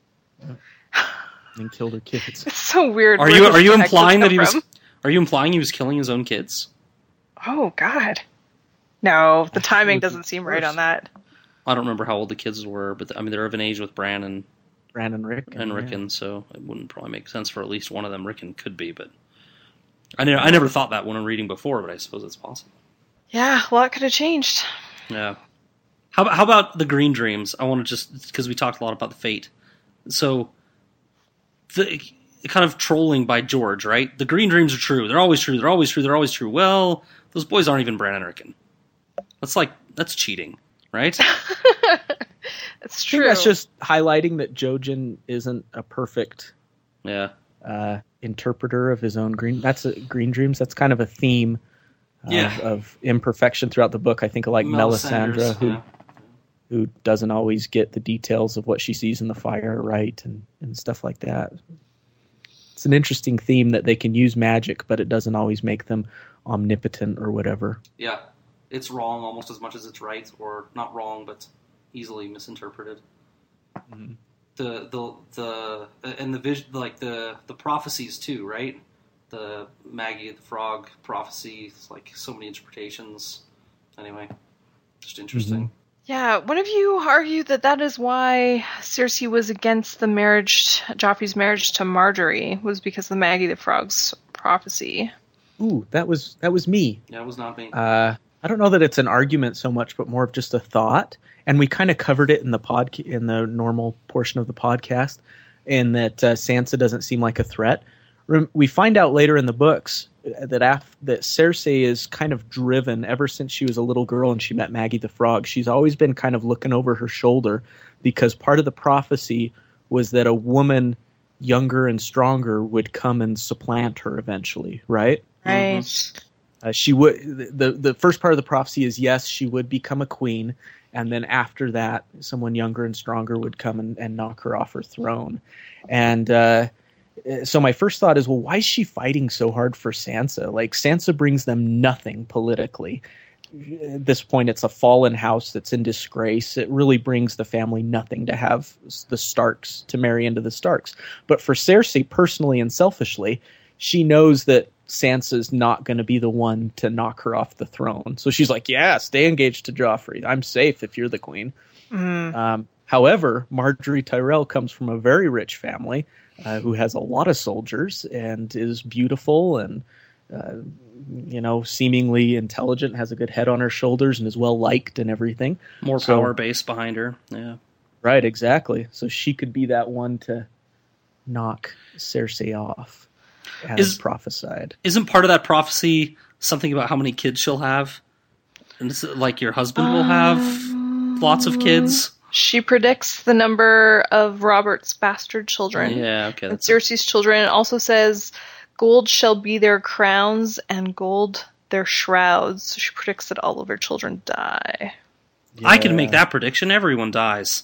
And killed her kids. It's so weird. Are Where you does are you the heck this implying that come he was? from? Are you implying he was killing his own kids? Oh God. No, the timing would be doesn't seem right worse. on that. I don't remember how old the kids were, but I mean they're of an age with Bran and, Bran and Rickon. and yeah. Rickon, so it wouldn't probably make sense for at least one of them. Rickon could be, but I never I never thought that when I'm reading before, but I suppose it's possible. Yeah, a lot could have changed. Yeah. How about, how about the Green Dreams? I want to just because we talked a lot about the fate. So the kind of trolling by George, right? The Green Dreams are true. They're always true. They're always true. They're always true. Well, those boys aren't even Bran and Rickon. That's like that's cheating, right? It's I true. think that's just highlighting that Jojen isn't a perfect Yeah. uh, interpreter of his own green. That's a, green dreams. That's kind of a theme of, Yeah. of imperfection throughout the book. I think like Melisandre, who yeah. who doesn't always get the details of what she sees in the fire right and, and stuff like that. It's an interesting theme that they can use magic, but it doesn't always make them omnipotent or whatever. Yeah. It's wrong almost as much as it's right, or not wrong, but easily misinterpreted. Mhm. The the the and the vision, like the the prophecies too, right? The Maggie the Frog prophecy, it's like so many interpretations. Anyway, just interesting. Yeah, one of you argued that that is why Cersei was against the marriage, Joffrey's marriage to Marjorie, was because of the Maggie the Frog's prophecy. Ooh, that was that was me. Yeah, it was not me. Uh, I don't know that it's an argument so much, but more of just a thought. And we kind of covered it in the pod in the normal portion of the podcast, in that uh, Sansa doesn't seem like a threat. Rem- we find out later in the books that af- that Cersei is kind of driven ever since she was a little girl and she met Maggie the Frog. She's always been kind of looking over her shoulder because part of the prophecy was that a woman younger and stronger would come and supplant her eventually, right? Right. Mm-hmm. Uh, she would. The the first part of the prophecy is yes, she would become a queen, and then after that, someone younger and stronger would come and, and knock her off her throne. And uh, so my first thought is, well, why is she fighting so hard for Sansa? Like, Sansa brings them nothing politically. At this point, it's a fallen house that's in disgrace. It really brings the family nothing to have the Starks, to marry into the Starks. But for Cersei, personally and selfishly, she knows that Sansa's not going to be the one to knock her off the throne. So she's like, yeah, stay engaged to Joffrey. I'm safe if you're the queen. Mm. Um, however, Marjorie Tyrell comes from a very rich family uh, who has a lot of soldiers and is beautiful and uh, you know, seemingly intelligent, has a good head on her shoulders, and is well liked and everything. More So- power base behind her. Yeah. Right, exactly. So she could be that one to knock Cersei off, as Is- prophesied. Isn't part of that prophecy something about how many kids she'll have? And this is like your husband will have lots of kids? She predicts the number of Robert's bastard children. Yeah, okay. And That's Cersei's children. It also says, gold shall be their crowns and gold their shrouds. So she predicts that all of her children die. I can make that prediction. Everyone dies.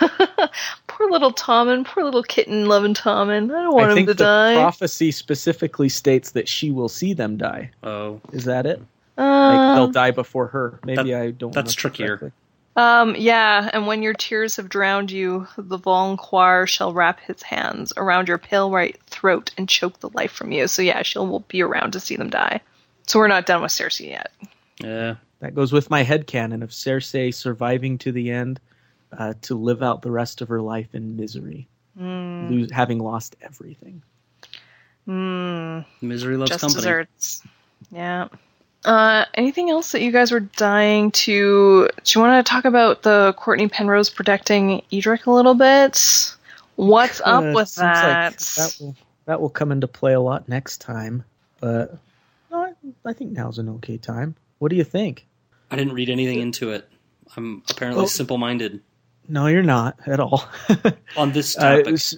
Poor little Tommen. Poor little kitten loving Tommen. I don't want I him think to the die. prophecy specifically states that she will see them die. Oh, Is that it? Like they'll Um, die before her. Maybe That- I don't. that's know trickier. correctly. um, yeah, and when your tears have drowned you, the Volnquar shall wrap his hands around your pale white throat and choke the life from you. So yeah, she'll be around to see them die. So we're not done with Cersei yet. yeah. That goes with my headcanon of Cersei surviving to the end uh, to live out the rest of her life in misery, Mm, lose, having lost everything. mm, Misery loves just company. desserts. Yeah. Uh, anything else that you guys were dying to? Do you want to talk about the Courtney Penrose protecting Edric a little bit? What's Uh, up with seems like that? that will that will come into play a lot next time. But no, I, I think now's an okay time. What do you think? I didn't read anything into it. I'm apparently Oh. simple-minded No, you're not at all. on this Uh, topic. S-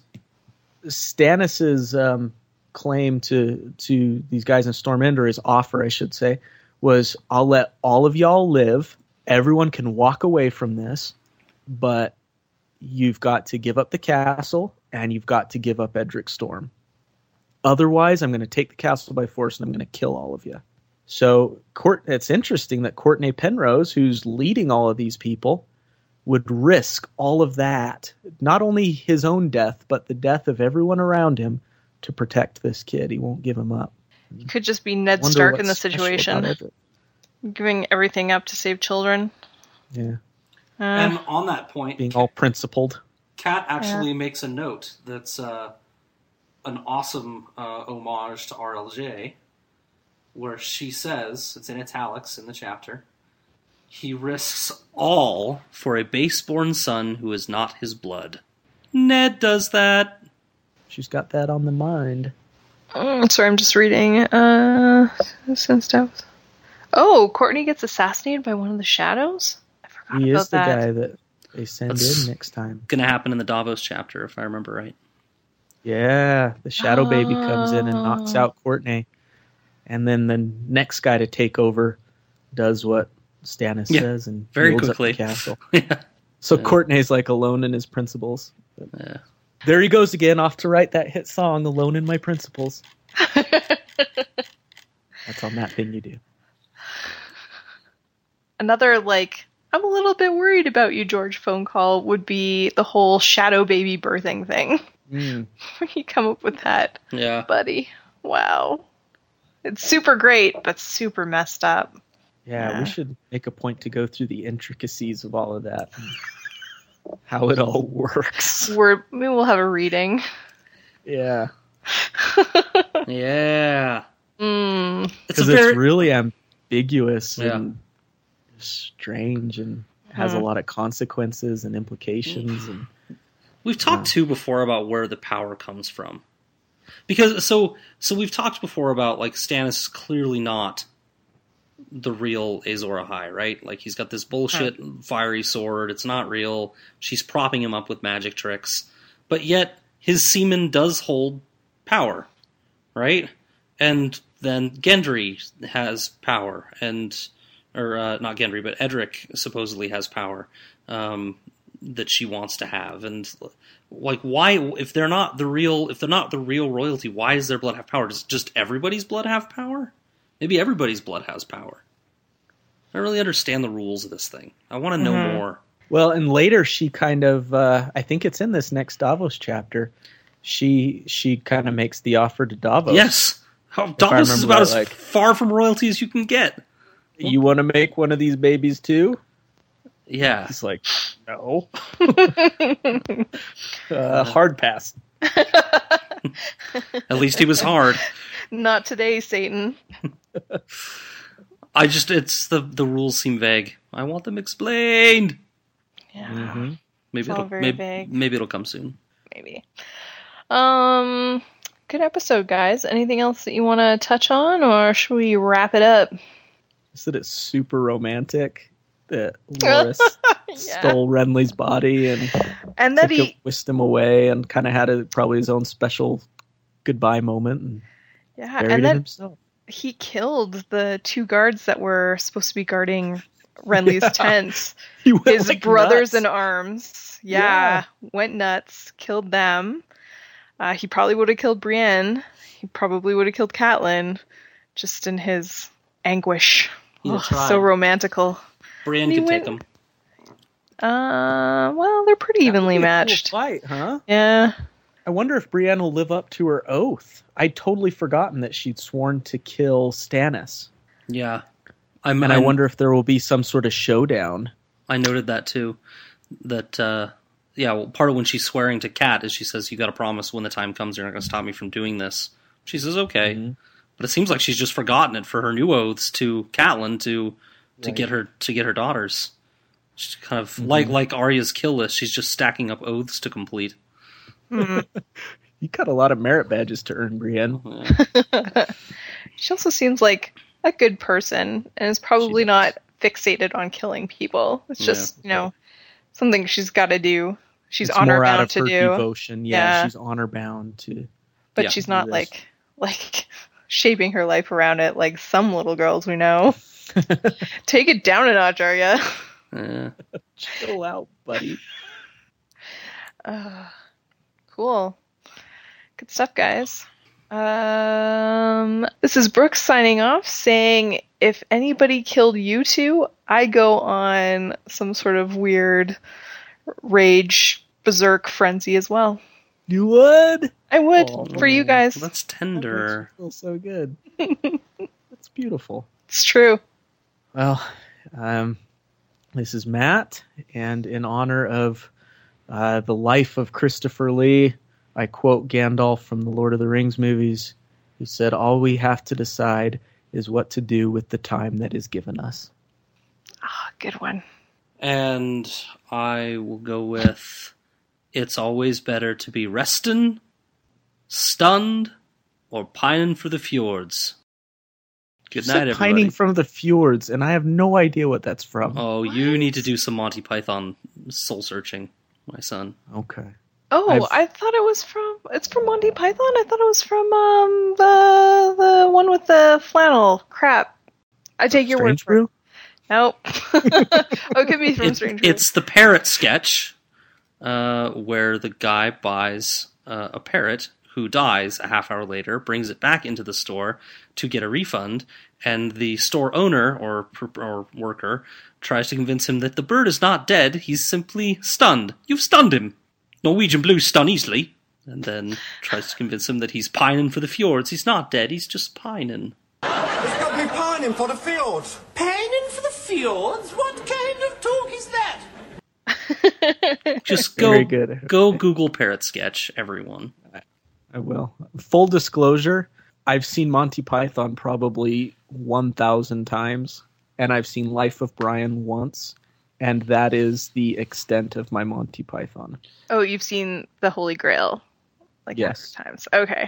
Stannis's um, claim to to these guys in Storm End, or his offer, I should say, was, "I'll let all of y'all live. Everyone can walk away from this, but you've got to give up the castle and you've got to give up Edric Storm. Otherwise, I'm going to take the castle by force and I'm going to kill all of you." So, Court, it's interesting that Courtney Penrose, who's leading all of these people, would risk all of that, not only his own death, but the death of everyone around him, to protect this kid. He won't give him up. Could just be Ned Wonder Stark what's in the special situation, about Edric. giving everything up to save children. Yeah, Uh, And on that point, being all principled. Kat actually makes a note that's uh, an awesome uh, homage to R L J, where she says, it's in italics in the chapter, he risks all for a base-born son who is not his blood. Ned does that. She's got that on the mind. mm, sorry, I'm just reading. Uh, some stuff. Oh, Courtney gets assassinated by one of the shadows? I forgot He about is the that. guy that they send That's- in next time. Going to happen in the Davos chapter, if I remember right. Yeah, the Shadow Baby comes in and knocks Oh. out Courtney. And then the next guy to take over does what Stannis Yeah, says and very builds quickly. up the castle. yeah. So Yeah. Courtney's like alone in his principles. Yeah. There he goes again, off to write that hit song, Alone in My Principles. That's on that thing you do. Another, like, I'm a little bit worried about you, George phone call would be the whole shadow baby birthing thing. Mm. Where you come up with that, Yeah. buddy. Wow. It's super great, but super messed up. Yeah, Yeah. we should make a point to go through the intricacies of all of that. And how it all works. We're, maybe we'll have a reading. Yeah. Yeah. Mm. It's a Because very... it's really ambiguous Yeah. and strange and has a Mhm. lot of consequences and implications. And We've talked too before about where the power comes from. Because so so we've talked before about like Stannis is clearly not the real Azor Ahai, right? Like he's got this bullshit huh. fiery sword. It's not real. She's propping him up with magic tricks, but yet his semen does hold power, right? And then Gendry has power, and or uh, not Gendry, but Edric supposedly has power um, that she wants to have, and like why if they're not the real if they're not the real royalty, why does their blood have power? Does just everybody's blood have power? Maybe everybody's blood has power. I don't really understand the rules of this thing. I want to know mm-hmm. more. Well, and later she kind of, uh, I think it's in this next Davos chapter, she she kind of makes the offer to Davos. Yes. How, Davos is about that, as like, far from royalty as you can get. You want to make one of these babies too? Yeah. He's like, no. uh, hard pass. At least he was hard. Not today, Satan. I just, it's, the, the rules seem vague. I want them explained. Yeah. Mm-hmm. Maybe it'll, very maybe, vague. maybe it'll come soon. Maybe. Um, good episode, guys. Anything else that you want to touch on, or should we wrap it up? I said it's super romantic that Loras yeah. stole Renly's body and, and that he whisked him away and kind of had a, probably his own special goodbye moment. And yeah, and then himself. He killed the two guards that were supposed to be guarding Renly's yeah. tent. His like brothers nuts. in arms. Yeah, yeah, went nuts, killed them. Uh, he probably would have killed Brienne. He probably would have killed Catelyn, just in his anguish. Oh, so romantical. Brienne could went, take him. Uh, well, they're pretty that evenly matched. Cool fight, huh? Yeah. I wonder if Brienne will live up to her oath. I'd totally forgotten that she'd sworn to kill Stannis. Yeah. I'm, and I'm, I wonder if there will be some sort of showdown. I noted that too. That, uh, yeah, well, part of when she's swearing to Cat is she says, you got to promise when the time comes you're not going to stop me from doing this. She says, okay. Mm-hmm. But it seems like she's just forgotten it for her new oaths to Catelyn to to right. get her to get her daughters. She's kind of mm-hmm. like like Arya's kill list. She's just stacking up oaths to complete. Mm-hmm. You got a lot of merit badges to earn, Brienne. Yeah. She also seems like a good person and is probably not fixated on killing people. It's just, yeah. you know, something she's got to do. She's it's honor more bound out of to her do. Devotion. Yeah, yeah, she's honor bound to. But yeah, she's not like like shaping her life around it like some little girls we know. Take it down a notch, Arya. Yeah. Chill out, buddy. Uh, cool. Good stuff, guys. Um, this is Brooks signing off, saying, if anybody killed you two, I go on some sort of weird rage berserk frenzy as well. You would? I would, oh, for you guys. That's tender. That feels so good. That's beautiful. It's true. Well, um, this is Matt, and in honor of uh, the life of Christopher Lee, I quote Gandalf from the Lord of the Rings movies, who said, all we have to decide is what to do with the time that is given us. Ah, oh, good one. And I will go with, it's always better to be restin', stunned, or pining for the fjords. Good you night, said everybody. Pining from the fjords, and I have no idea what that's from. Oh, what? You need to do some Monty Python soul searching, my son. Okay. Oh, I've... I thought it was from. It's from Monty Python. I thought it was from um the the one with the flannel. Crap. I take your Strange word for it. Brew? Nope. Oh, it could be from it, Strange Brew. It's the parrot sketch, uh, where the guy buys uh, a parrot who dies a half hour later, brings it back into the store to get a refund, and the store owner or or worker tries to convince him that the bird is not dead. He's simply stunned. You've stunned him. Norwegian blues stun easily. And then tries to convince him that he's pining for the fjords. He's not dead, he's just pining. He's got me pining for the fjords. Pining for the fjords? What kind of talk is that? Just go, go Google parrot sketch, everyone. I will. Full disclosure, I've seen Monty Python probably one thousand times, and I've seen Life of Brian once. And that is the extent of my Monty Python. Oh, you've seen The Holy Grail like yes. times. Okay.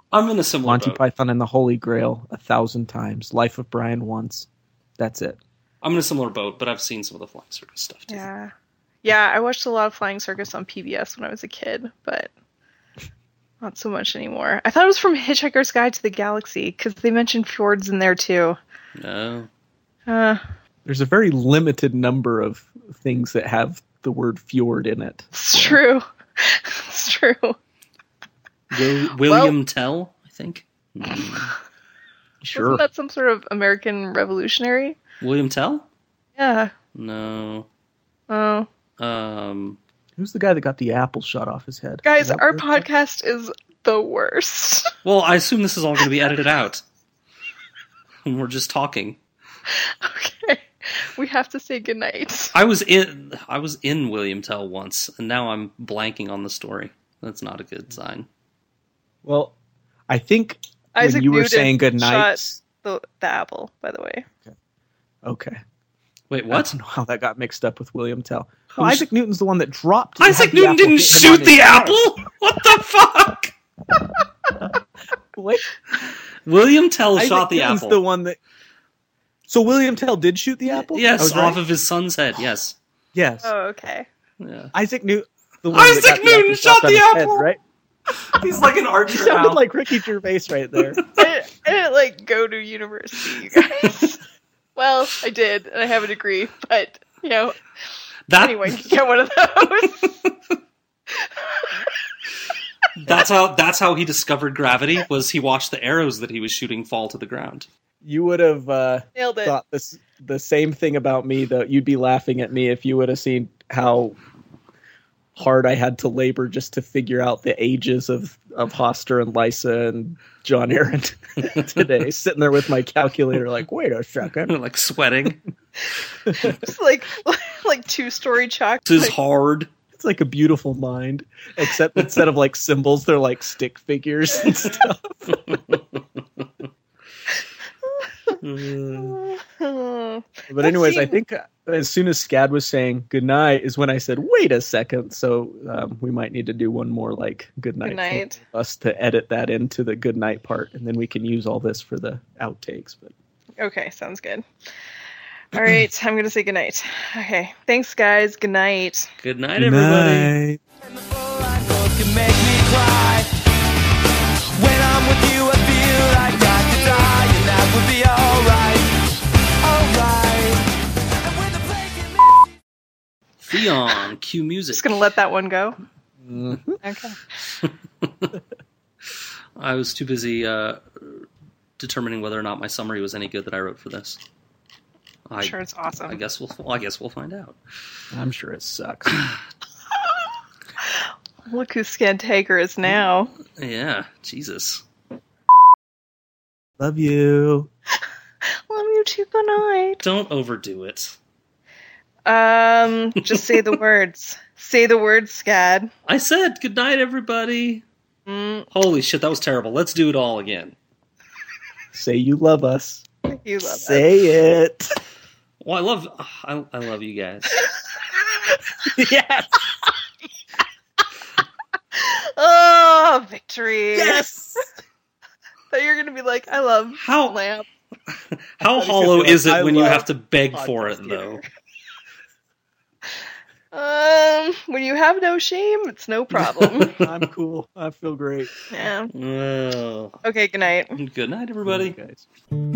I'm in a similar Monty boat. Python and the Holy Grail a thousand times. Life of Brian once. That's it. I'm in a similar boat, but I've seen some of the Flying Circus stuff too. Yeah. Yeah, I watched a lot of Flying Circus on P B S when I was a kid, but not so much anymore. I thought it was from Hitchhiker's Guide to the Galaxy, because they mentioned fjords in there too. No. Uh, There's a very limited number of things that have the word fjord in it. it's true. It's true. Will, William Tell, I think. Sure. Wasn't that some sort of American revolutionary? William Tell? Yeah. No. Oh. Um, Who's the guy that got the apple shot off his head? Guys, Is that our the- podcast is the worst. well, I assume this is all going to be edited out. And we're just talking. Okay. We have to say goodnight. I was in I was in William Tell once, and now I'm blanking on the story. That's not a good sign. Well, I think Isaac when you were Newton saying goodnight. shot the, the apple, by the way. Okay. Wait, I what? don't know how that got mixed up with William Tell. Oh, Who's- Isaac Newton's the one that dropped. Isaac had the Newton apple didn't hit him shoot on the his head. apple! What the fuck? Wait, William Tell Isaac shot the Newton's apple. the one that. So William Tell did shoot the apple? I Yes, was off right? of his son's head, yes. Yes. Oh, okay. Yeah. Isaac Newton. The one Isaac that got the Newton apple shot dropped on the his head, apple! right? He's like an You archer sounded now. like Ricky Gervais right there. I, I didn't, like, go to university, you guys. Well, I did, and I have a degree, but, you know, that, anyone can get one of those. that's how that's how he discovered gravity, was he watched the arrows that he was shooting fall to the ground. You would have uh, Nailed it. thought this the same thing about me, though. You'd be laughing at me if you would have seen how hard I had to labor just to figure out the ages of, of Hoster and Lysa and John Aaron today. Sitting there with my calculator like, wait a second. Like sweating. Just like, like two-story chalk. This is like, hard. It's like a beautiful mind, except instead of like symbols, they're like stick figures and stuff. oh. But anyways, I seemed- think as soon as Scad was saying goodnight is when I said, wait a second. So um, we might need to do one more like goodnight. Goodnight. For us to edit that into the goodnight part. And then we can use all this for the outtakes. But Okay, sounds good. All right, I'm going to say goodnight. Okay, thanks, guys. Good night. Good night, everybody. Can make me cry. When I'm with you, I feel like I could die, and that would be alright. Alright. And when the play can Theon, cue music. Just going to let that one go. mm-hmm. Okay. I was too busy uh, determining whether or not my summary was any good that I wrote for this. I, I'm sure it's awesome. I guess we'll. Well, I guess we'll find out. I'm sure it sucks. Look who Scantaker is now. Yeah, Jesus. Love you. Love you too. Good night. Don't overdo it. Um, just say the words. Say the words, Scad. I said good night, everybody. Mm, Holy shit, that was terrible. Let's do it all again. Say you love us. you love Say it. Well, I love. I, I love you guys. Yes. Oh, victory. Yes. Thought you were going to be like, I love How lamp. how I thought he was gonna hollow be is like, it I when you love have to beg for it, podcast though? Um, when you have no shame, it's no problem. I'm cool. I feel great. Yeah. Well, Okay, good night. good night, everybody. Guys.